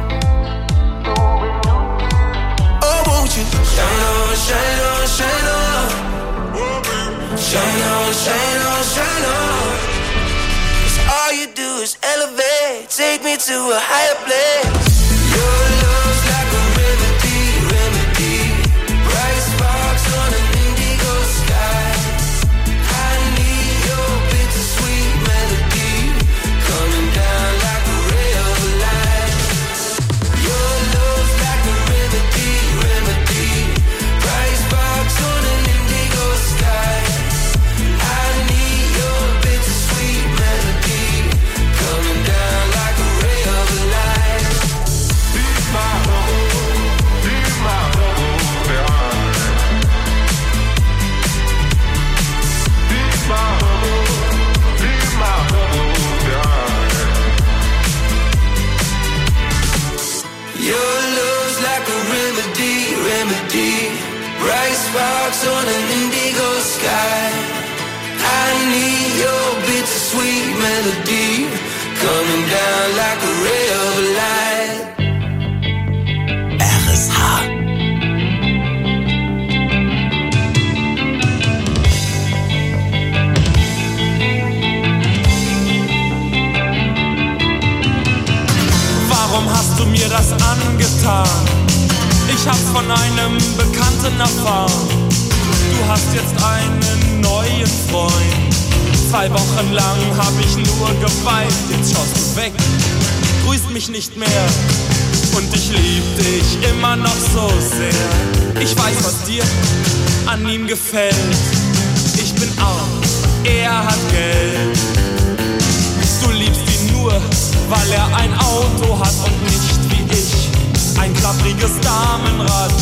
Oh, won't you shine on, shine on, shine on. Shine on, shine on, shine on. 'Cause all you do is elevate, take me to a higher place. Your love's like a remedy, remedy. Bright sparks on an indigo sky. I need your bittersweet melody, coming down like a ray of light. Your love's like a remedy, remedy. Bright sparks on an indigo sky. I need your bittersweet melody, coming down like a ray of light. Be my home, be my home, yeah. Be my home, be my home, yeah. Your love's like a remedy, remedy. Bright sparks on an indigo sky. I need your bittersweet melody, coming down like a ray of light. R S H. Warum hast du mir das angetan? Ich hab's von einem Bekannten erfahren. Du hast jetzt einen neuen Freund. Zwei Wochen lang hab ich nur geweint. Jetzt schaust du weg, grüßt mich nicht mehr. Und ich lieb dich immer noch so sehr. Ich weiß, was dir an ihm gefällt. Ich bin arm, er hat Geld. Du liebst ihn nur, weil er ein Auto hat und nicht wie ich ein klappriges Damenrad.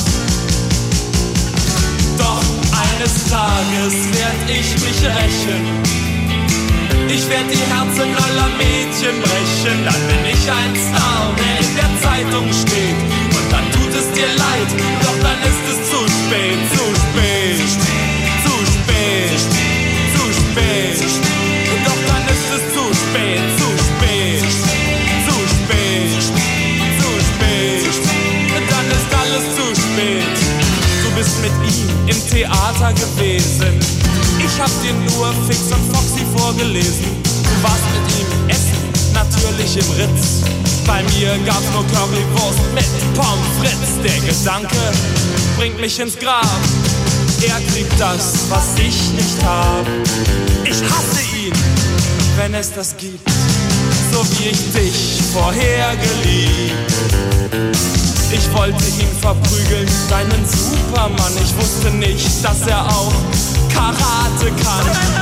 Doch eines Tages werd ich mich rächen. Ich werd die Herzen aller Mädchen brechen. Dann bin ich ein Star, der in der Zeitung steht. Und dann tut es dir leid, doch dann ist es zu spät, zu spät, zu spät, zu spät. Doch dann ist es zu spät, zu spät, zu spät, zu spät. Und dann ist alles zu spät. Du bist mit ihm im Theater gewesen. Ich hab dir nur Fix und Foxy vorgelesen. Du warst mit ihm essen, natürlich im Ritz. Bei mir gab's nur Currywurst mit Pommes frites. Der Gedanke bringt mich ins Grab. Er kriegt das, was ich nicht hab. Ich hasse ihn, wenn es das gibt, so wie ich dich vorher geliebt. Ich wollte ihn verprügeln, deinen Supermann. Ich wusste nicht, dass er auch Karate kann.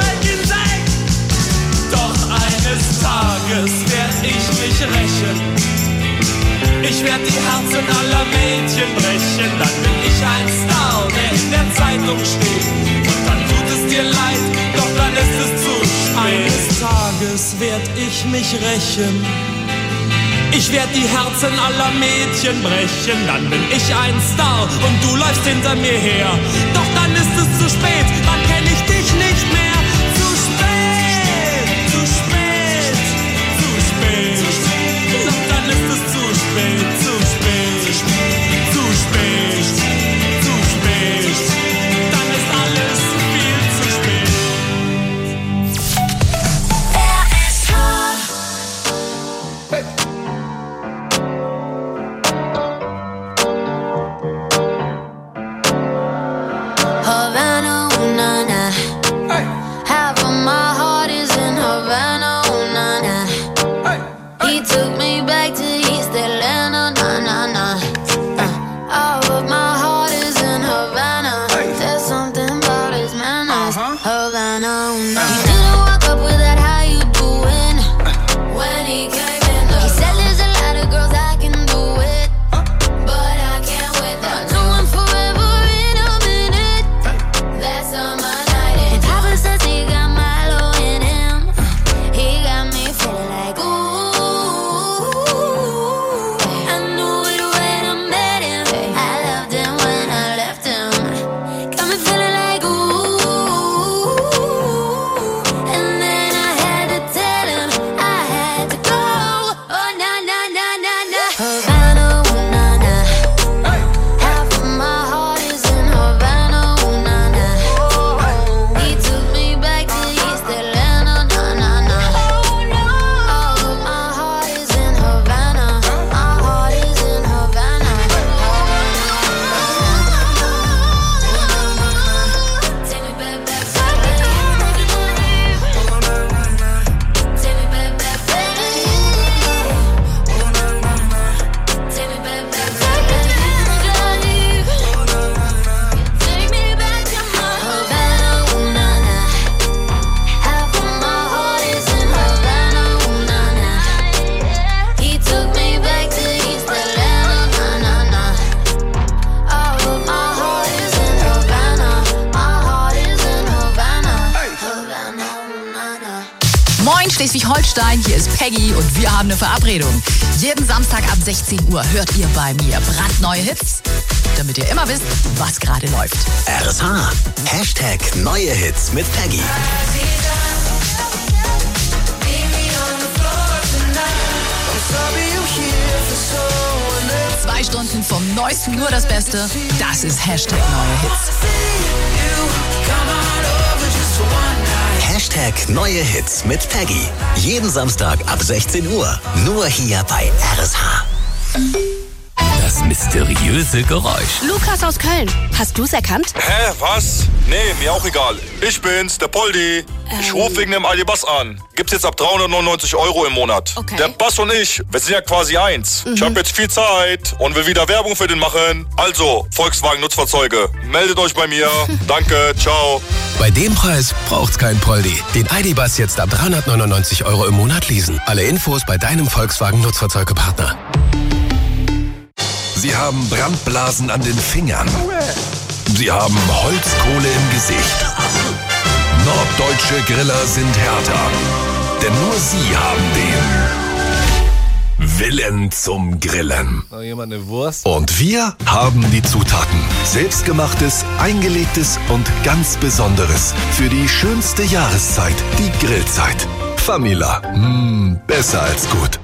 Doch eines Tages werd ich mich rächen. Ich werd die Herzen aller Mädchen brechen. Dann bin ich ein Star, der in der Zeitung steht. Und dann tut es dir leid, doch dann ist es zu spät. Eines Tages werd ich mich rächen. Ich werd die Herzen aller Mädchen brechen. Dann bin ich ein Star und du läufst hinter mir her. Doch dann ist es zu spät, dann kenn ich dich nicht mehr. Zu spät, zu spät, zu spät. Doch dann ist es zu Schleswig-Holstein, hier ist Peggy und wir haben eine Verabredung. Jeden Samstag ab sechzehn Uhr hört ihr bei mir brandneue Hits, damit ihr immer wisst, was gerade läuft. R S H. Hashtag neue Hits mit Peggy. Zwei Stunden vom Neuesten, nur das Beste. Das ist Hashtag neue Hits. Hashtag neue Hits mit Peggy. Jeden Samstag ab sechzehn Uhr. Nur hier bei R S H. Das mysteriöse Geräusch. Lukas aus Köln. Hast du's erkannt? Hä, was? Nee, mir auch egal. Ich bin's, der Poldi. Ähm. Ich rufe wegen dem I D-Bus an. Gibt's jetzt ab dreihundertneunundneunzig Euro im Monat. Okay. Der Bus und ich, wir sind ja quasi eins. Mhm. Ich habe jetzt viel Zeit und will wieder Werbung für den machen. Also, Volkswagen Nutzfahrzeuge, meldet euch bei mir. Danke, ciao. Bei dem Preis braucht's kein Poldi. Den I D-Bus jetzt ab dreihundertneunundneunzig Euro im Monat leasen. Alle Infos bei deinem Volkswagen Nutzfahrzeugepartner. Sie haben Brandblasen an den Fingern. Sie haben Holzkohle im Gesicht. Norddeutsche Griller sind härter. Denn nur sie haben den Willen zum Grillen. Noch jemand eine Wurst? Und wir haben die Zutaten. Selbstgemachtes, eingelegtes und ganz Besonderes. Für die schönste Jahreszeit, die Grillzeit. Famila. Mmh, besser als gut.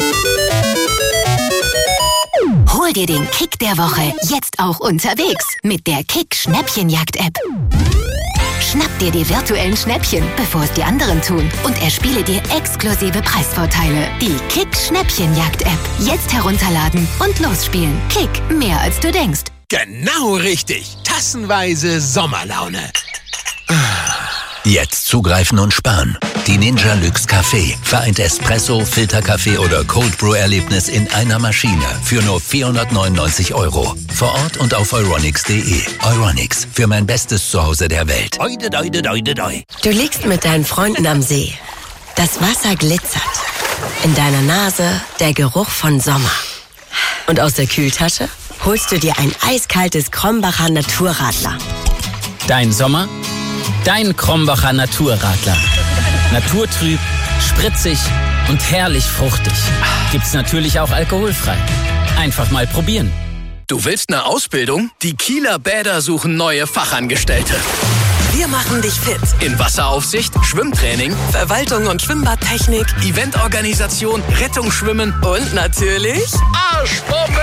Hol dir den Kick der Woche jetzt auch unterwegs mit der Kick Schnäppchenjagd-App. Schnapp dir die virtuellen Schnäppchen, bevor es die anderen tun, und erspiele dir exklusive Preisvorteile. Die Kick Schnäppchenjagd-App. Jetzt herunterladen und losspielen. Kick, mehr als du denkst. Genau richtig. Tassenweise Sommerlaune. Jetzt zugreifen und sparen. Die Ninja Luxe Café vereint Espresso, Filterkaffee oder Cold Brew Erlebnis in einer Maschine für nur vierhundertneunundneunzig Euro. Vor Ort und auf euronics punkt de. Euronics, für mein bestes Zuhause der Welt. Oide, oide, oide, oide. Du liegst mit deinen Freunden am See. Das Wasser glitzert. In deiner Nase der Geruch von Sommer. Und aus der Kühltasche holst du dir ein eiskaltes Krombacher Naturradler. Dein Sommer? Dein Krombacher Naturradler. Naturtrüb, spritzig und herrlich fruchtig. Gibt's natürlich auch alkoholfrei. Einfach mal probieren. Du willst eine Ausbildung? Die Kieler Bäder suchen neue Fachangestellte. Wir machen dich fit. In Wasseraufsicht, Schwimmtraining, Verwaltung und Schwimmbadtechnik, Eventorganisation, Rettungsschwimmen und natürlich Arschpumpen!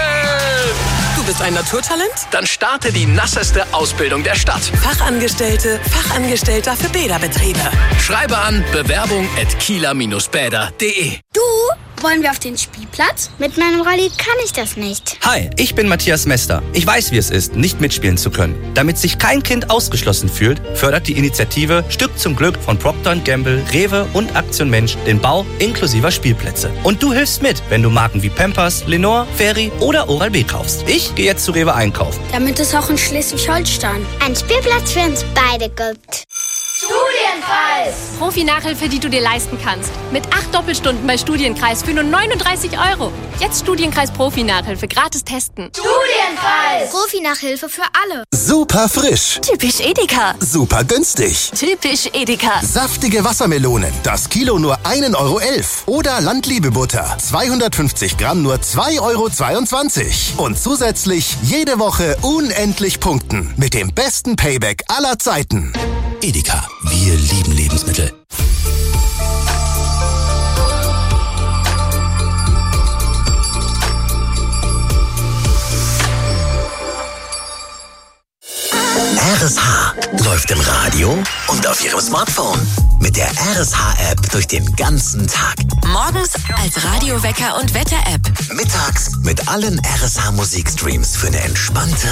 Du bist ein Naturtalent? Dann starte die nasseste Ausbildung der Stadt. Fachangestellte, Fachangestellter für Bäderbetriebe. Schreibe an bewerbung at kieler Bäder punkt de. Du? Wollen wir auf den Spielplatz? Mit meinem Rolli kann ich das nicht. Hi, ich bin Matthias Mester. Ich weiß, wie es ist, nicht mitspielen zu können. Damit sich kein Kind ausgeschlossen fühlt, fördert die Initiative Stück zum Glück von Procter und Gamble, Rewe und Aktion Mensch den Bau inklusiver Spielplätze. Und du hilfst mit, wenn du Marken wie Pampers, Lenore, Fairy oder Oral-B kaufst. Ich gehe jetzt zu Rewe einkaufen. Damit es auch in Schleswig-Holstein einen Spielplatz für uns beide gibt. Studienkreis! Profi-Nachhilfe, die du dir leisten kannst. Mit acht Doppelstunden bei Studienkreis für nur neununddreißig Euro. Jetzt Studienkreis Profi-Nachhilfe gratis testen. Studienkreis! Profi-Nachhilfe für alle. Super frisch. Typisch Edeka. Super günstig. Typisch Edeka. Saftige Wassermelonen. Das Kilo nur ein Euro elf. Oder Landliebe-Butter. zweihundertfünfzig Gramm nur zwei Euro zweiundzwanzig. Und zusätzlich jede Woche unendlich punkten. Mit dem besten Payback aller Zeiten. Edeka, wir lieben Lebensmittel. R S H läuft im Radio und auf Ihrem Smartphone. Mit der R S H-App durch den ganzen Tag. Morgens als Radiowecker und Wetter-App. Mittags mit allen R S H-Musikstreams für eine entspannte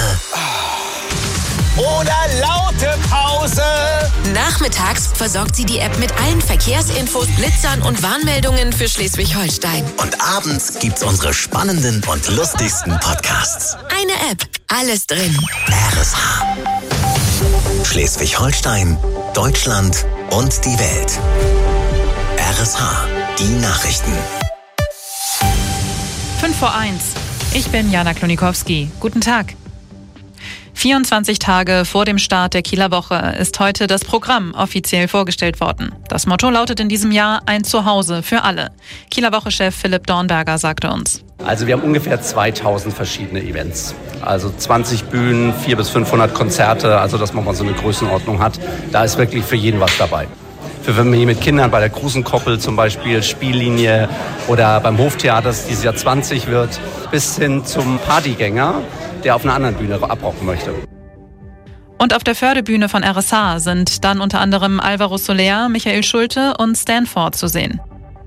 oder laute Pause. Nachmittags versorgt sie die App mit allen Verkehrsinfos, Blitzern und Warnmeldungen für Schleswig-Holstein. Und abends gibt's unsere spannenden und lustigsten Podcasts. Eine App, alles drin. R S H. Schleswig-Holstein, Deutschland und die Welt. R S H, die Nachrichten. fünf vor eins. Ich bin Jana Klonikowski. Guten Tag. vierundzwanzig Tage vor dem Start der Kieler Woche ist heute das Programm offiziell vorgestellt worden. Das Motto lautet in diesem Jahr ein Zuhause für alle. Kieler Woche-Chef Philipp Dornberger sagte uns: Also wir haben ungefähr zweitausend verschiedene Events. Also zwanzig Bühnen, vierhundert bis fünfhundert Konzerte, also dass man mal so eine Größenordnung hat. Da ist wirklich für jeden was dabei. Für Familien mit Kindern bei der Krusenkoppel zum Beispiel, Spiellinie oder beim Hoftheater, das dieses Jahr zwanzig wird, bis hin zum Partygänger, der auf einer anderen Bühne abrocken möchte. Und auf der Fördebühne von R S H sind dann unter anderem Alvaro Soler, Michael Schulte und Stanford zu sehen.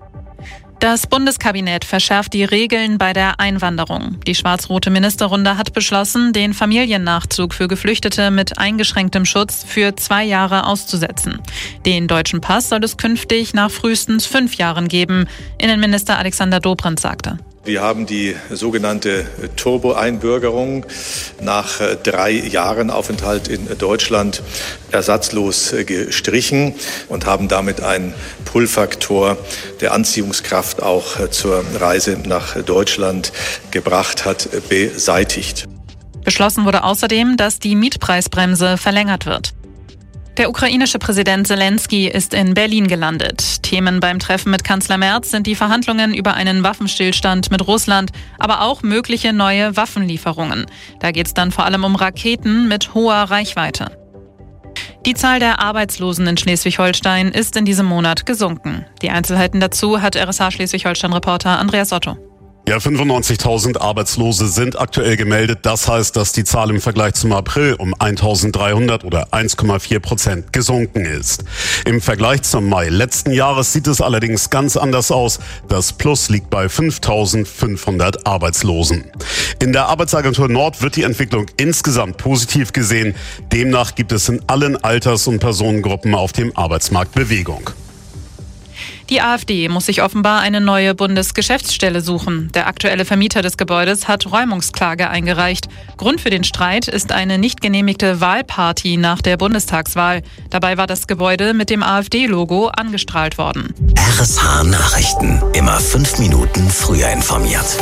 Das Bundeskabinett verschärft die Regeln bei der Einwanderung. Die schwarz-rote Ministerrunde hat beschlossen, den Familiennachzug für Geflüchtete mit eingeschränktem Schutz für zwei Jahre auszusetzen. Den deutschen Pass soll es künftig nach frühestens fünf Jahren geben, Innenminister Alexander Dobrindt sagte. Wir haben die sogenannte Turbo-Einbürgerung nach drei Jahren Aufenthalt in Deutschland ersatzlos gestrichen und haben damit einen Pull-Faktor der Anziehungskraft auch zur Reise nach Deutschland gebracht hat, beseitigt. Beschlossen wurde außerdem, dass die Mietpreisbremse verlängert wird. Der ukrainische Präsident Zelensky ist in Berlin gelandet. Themen beim Treffen mit Kanzler Merz sind die Verhandlungen über einen Waffenstillstand mit Russland, aber auch mögliche neue Waffenlieferungen. Da geht es dann vor allem um Raketen mit hoher Reichweite. Die Zahl der Arbeitslosen in Schleswig-Holstein ist in diesem Monat gesunken. Die Einzelheiten dazu hat R S H Schleswig-Holstein-Reporter Andreas Otto. Ja, fünfundneunzigtausend Arbeitslose sind aktuell gemeldet. Das heißt, dass die Zahl im Vergleich zum April um eintausenddreihundert oder eins Komma vier Prozent gesunken ist. Im Vergleich zum Mai letzten Jahres sieht es allerdings ganz anders aus. Das Plus liegt bei fünftausendfünfhundert Arbeitslosen. In der Arbeitsagentur Nord wird die Entwicklung insgesamt positiv gesehen. Demnach gibt es in allen Alters- und Personengruppen auf dem Arbeitsmarkt Bewegung. Die AfD muss sich offenbar eine neue Bundesgeschäftsstelle suchen. Der aktuelle Vermieter des Gebäudes hat Räumungsklage eingereicht. Grund für den Streit ist eine nicht genehmigte Wahlparty nach der Bundestagswahl. Dabei war das Gebäude mit dem AfD-Logo angestrahlt worden. R S H Nachrichten. Immer fünf Minuten früher informiert.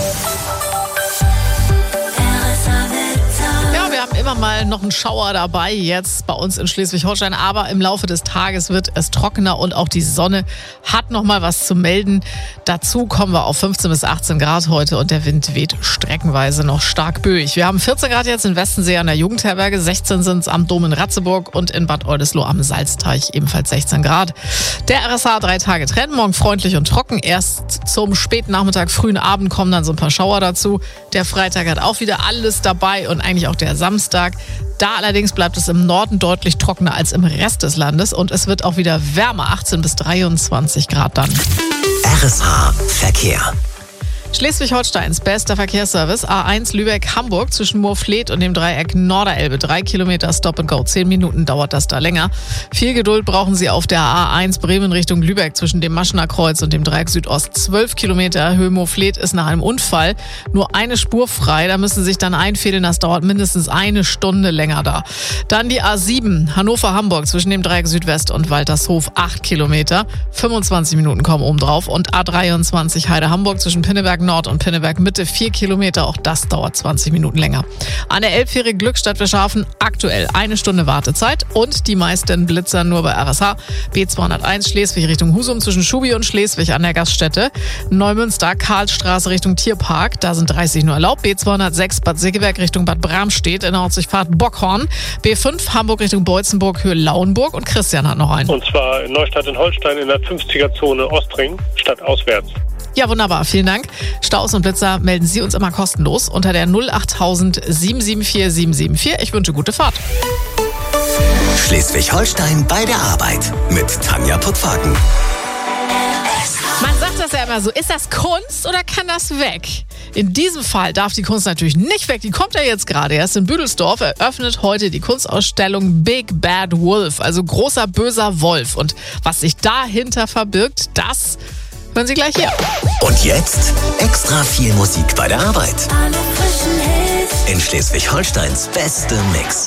Wir haben immer mal noch einen Schauer dabei jetzt bei uns in Schleswig-Holstein, aber im Laufe des Tages wird es trockener und auch die Sonne hat noch mal was zu melden. Dazu kommen wir auf fünfzehn bis achtzehn Grad heute und der Wind weht streckenweise noch stark böig. Wir haben vierzehn Grad jetzt in Westensee an der Jugendherberge, sechzehn sind es am Dom in Ratzeburg und in Bad Oldesloe am Salzteich ebenfalls sechzehn Grad. Der R S H drei Tage Trend, morgen freundlich und trocken. Erst zum späten Nachmittag, frühen Abend kommen dann so ein paar Schauer dazu. Der Freitag hat auch wieder alles dabei und eigentlich auch der Samstag. Da allerdings bleibt es im Norden deutlich trockener als im Rest des Landes und es wird auch wieder wärmer, achtzehn bis dreiundzwanzig Grad dann. R S H Verkehr. Schleswig-Holsteins bester Verkehrsservice A eins Lübeck-Hamburg zwischen Moorfleet und dem Dreieck Norderelbe. Drei Kilometer Stop and Go. Zehn Minuten dauert das da länger. Viel Geduld brauchen Sie auf der A eins Bremen Richtung Lübeck zwischen dem Maschener Kreuz und dem Dreieck Südost. Zwölf Kilometer Höhe Moorfleet ist nach einem Unfall nur eine Spur frei. Da müssen Sie sich dann einfädeln. Das dauert mindestens eine Stunde länger da. Dann die A sieben Hannover-Hamburg zwischen dem Dreieck Südwest und Waltershof. Acht Kilometer. fünfundzwanzig Minuten kommen oben drauf. Und A dreiundzwanzig Heide-Hamburg zwischen Pinneberg Nord und Pinneberg Mitte, vier Kilometer, auch das dauert zwanzig Minuten länger. An der Elbfähre Glückstadt Wischhafen aktuell eine Stunde Wartezeit und die meisten Blitzer nur bei R S H. B zweihunderteins Schleswig Richtung Husum zwischen Schubi und Schleswig an der Gaststätte. Neumünster Karlstraße Richtung Tierpark, da sind dreißig nur erlaubt. B zweihundertsechs Bad Segeberg Richtung Bad Bramstedt, in der Nordsichtfahrt Bockhorn. B fünf Hamburg Richtung Beutzenburg, Höhe Lauenburg und Christian hat noch einen. Und zwar in Neustadt in Holstein in der fünfziger-Zone Ostring, stadtauswärts. Ja, wunderbar. Vielen Dank. Staus und Blitzer melden Sie uns immer kostenlos unter der null achttausend sieben sieben vier sieben sieben vier. Ich wünsche gute Fahrt. Schleswig-Holstein bei der Arbeit mit Tanja Puttwagen. Man sagt das ja immer so, ist das Kunst oder kann das weg? In diesem Fall darf die Kunst natürlich nicht weg. Die kommt ja jetzt gerade erst in Büdelsdorf. Eröffnet heute die Kunstausstellung Big Bad Wolf, also großer böser Wolf. Und was sich dahinter verbirgt, das hören Sie gleich hier. Und jetzt extra viel Musik bei der Arbeit. In Schleswig-Holsteins beste Mix.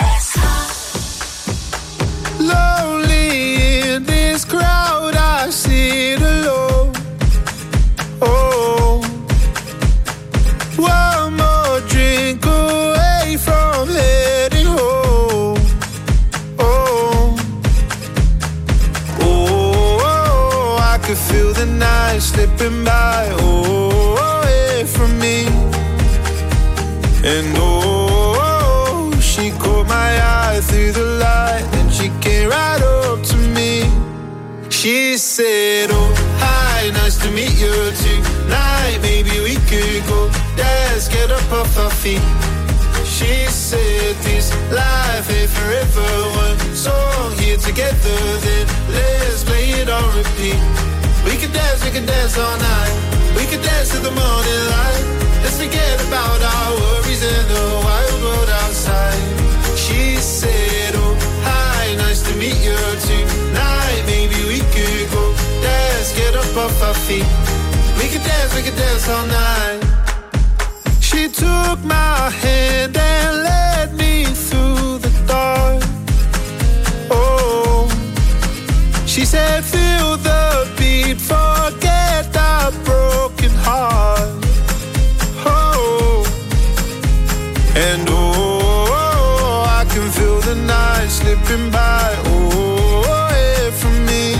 Lonely in this crowd, I sit alone. Oh, one more drink away from here. And oh, she caught my eye through the light, and she came right up to me. She said, oh, hi, nice to meet you tonight. Maybe we could go dance, get up off our feet. She said this life ain't forever. One song here together, then let's play it on repeat. We can dance, we can dance all night. We can dance to the morning light. Let's forget about our worries and the wild world outside. She said, oh, hi, nice to meet you tonight. Maybe we could go dance, get up off our feet. We can dance, we can dance all night. She took my hand and led me through the dark. Oh, she said, feel the beat, forget our broken heart. Oh, and oh, I can feel the night slipping by. Oh, away from me.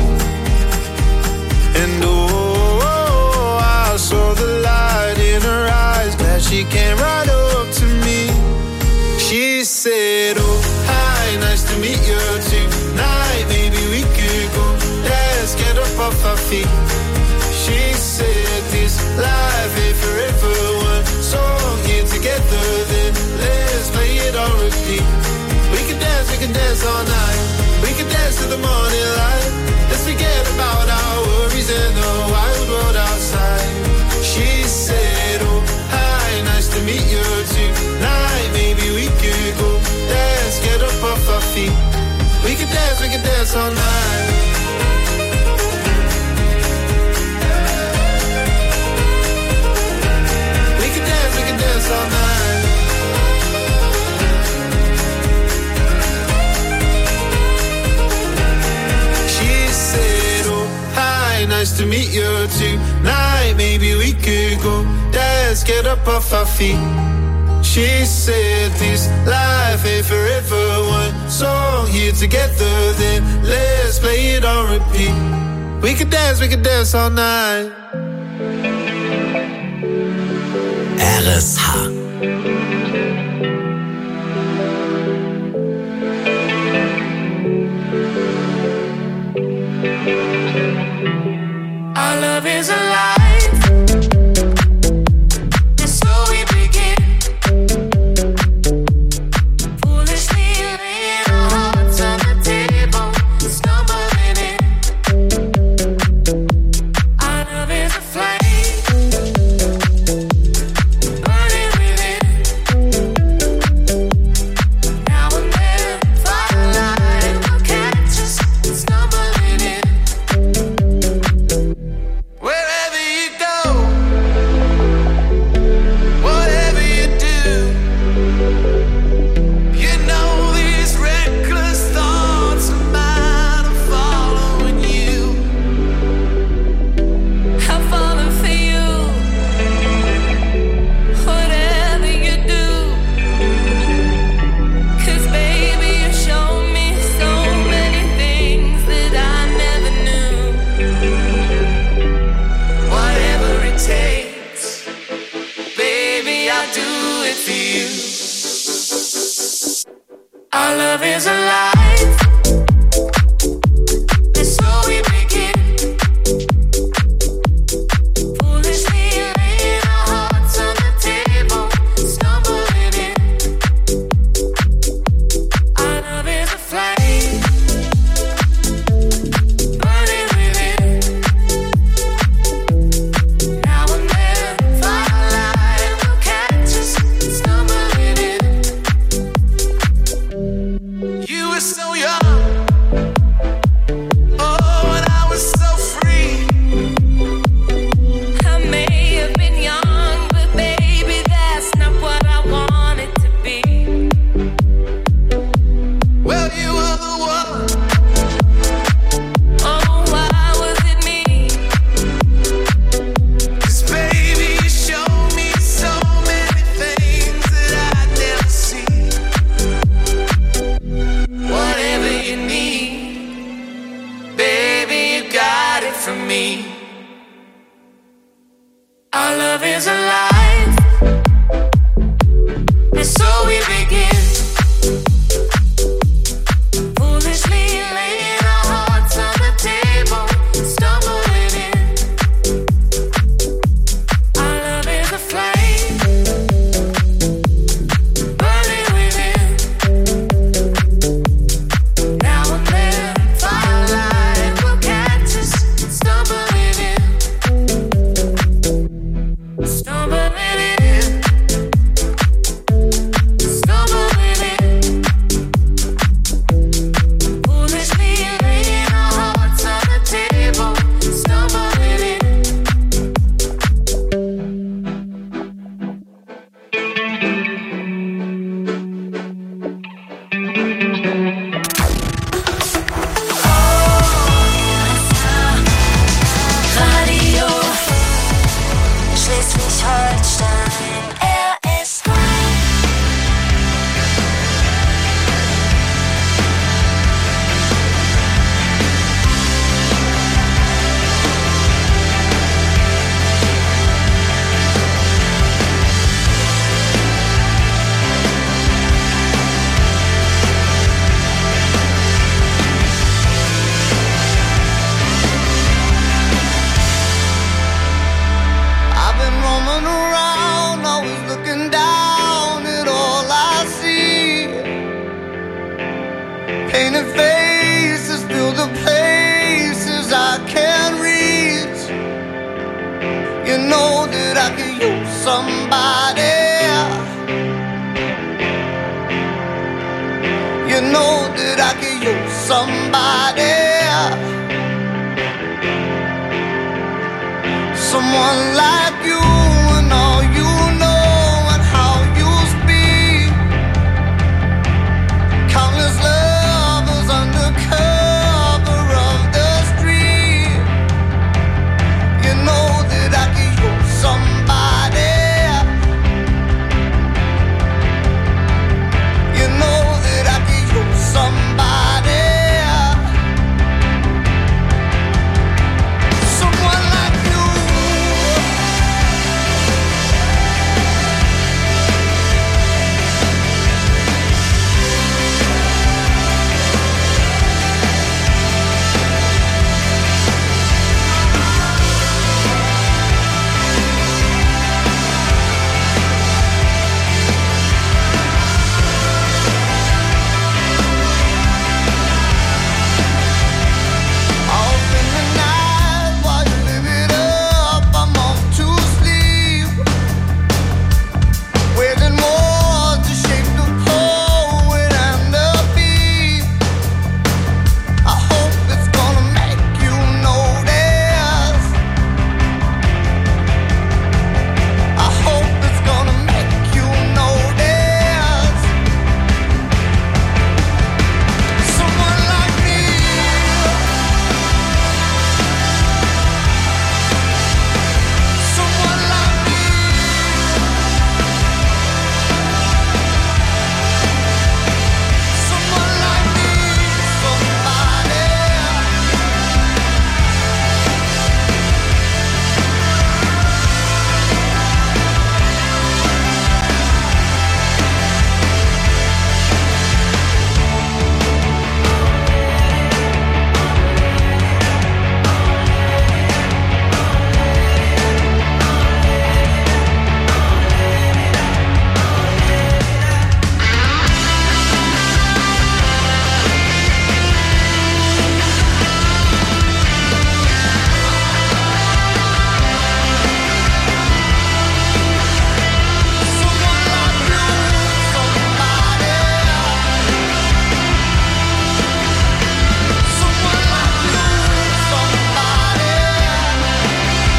And oh, I saw the light in her eyes. Glad she came right up to me. She said, oh, hi, nice to meet you tonight. Maybe we could go dance, get up off our feet. She said this life ain't forever. One song here together, then let's play it on repeat. We can dance, we can dance all night. We can dance to the morning light. Let's forget about our worries and the wild world outside. She said, oh, hi, nice to meet you tonight. Maybe we could go dance, get up off our feet. We can dance, we can dance all night. Dance all night. She said, oh, hi, nice to meet you tonight. Maybe we could go dance, get up off our feet. She said this life ain't forever. One song here together, then let's play it on repeat. We could dance, we could dance all night. R S H. Our love is alive. And so we begin. Foolishly laying our hearts on the table, stumbling in. Our love is a flame, burning within. Now and then, firelight will catch us stumbling in. Wherever you go, whatever you do, you know these reckless thoughts of mine are following you. I'm falling for you. Whatever you do, 'cause baby you showed me so many things that I never knew. Whatever it takes, baby, I'll do it for you. Our love is alive, and so we begin. Foolishly laying our hearts on the table, stumbling in. Our love is a flame, burning within. Now and then, firelight will catch us stumbling in. You were so somebody. You know that I could use somebody. Someone like you.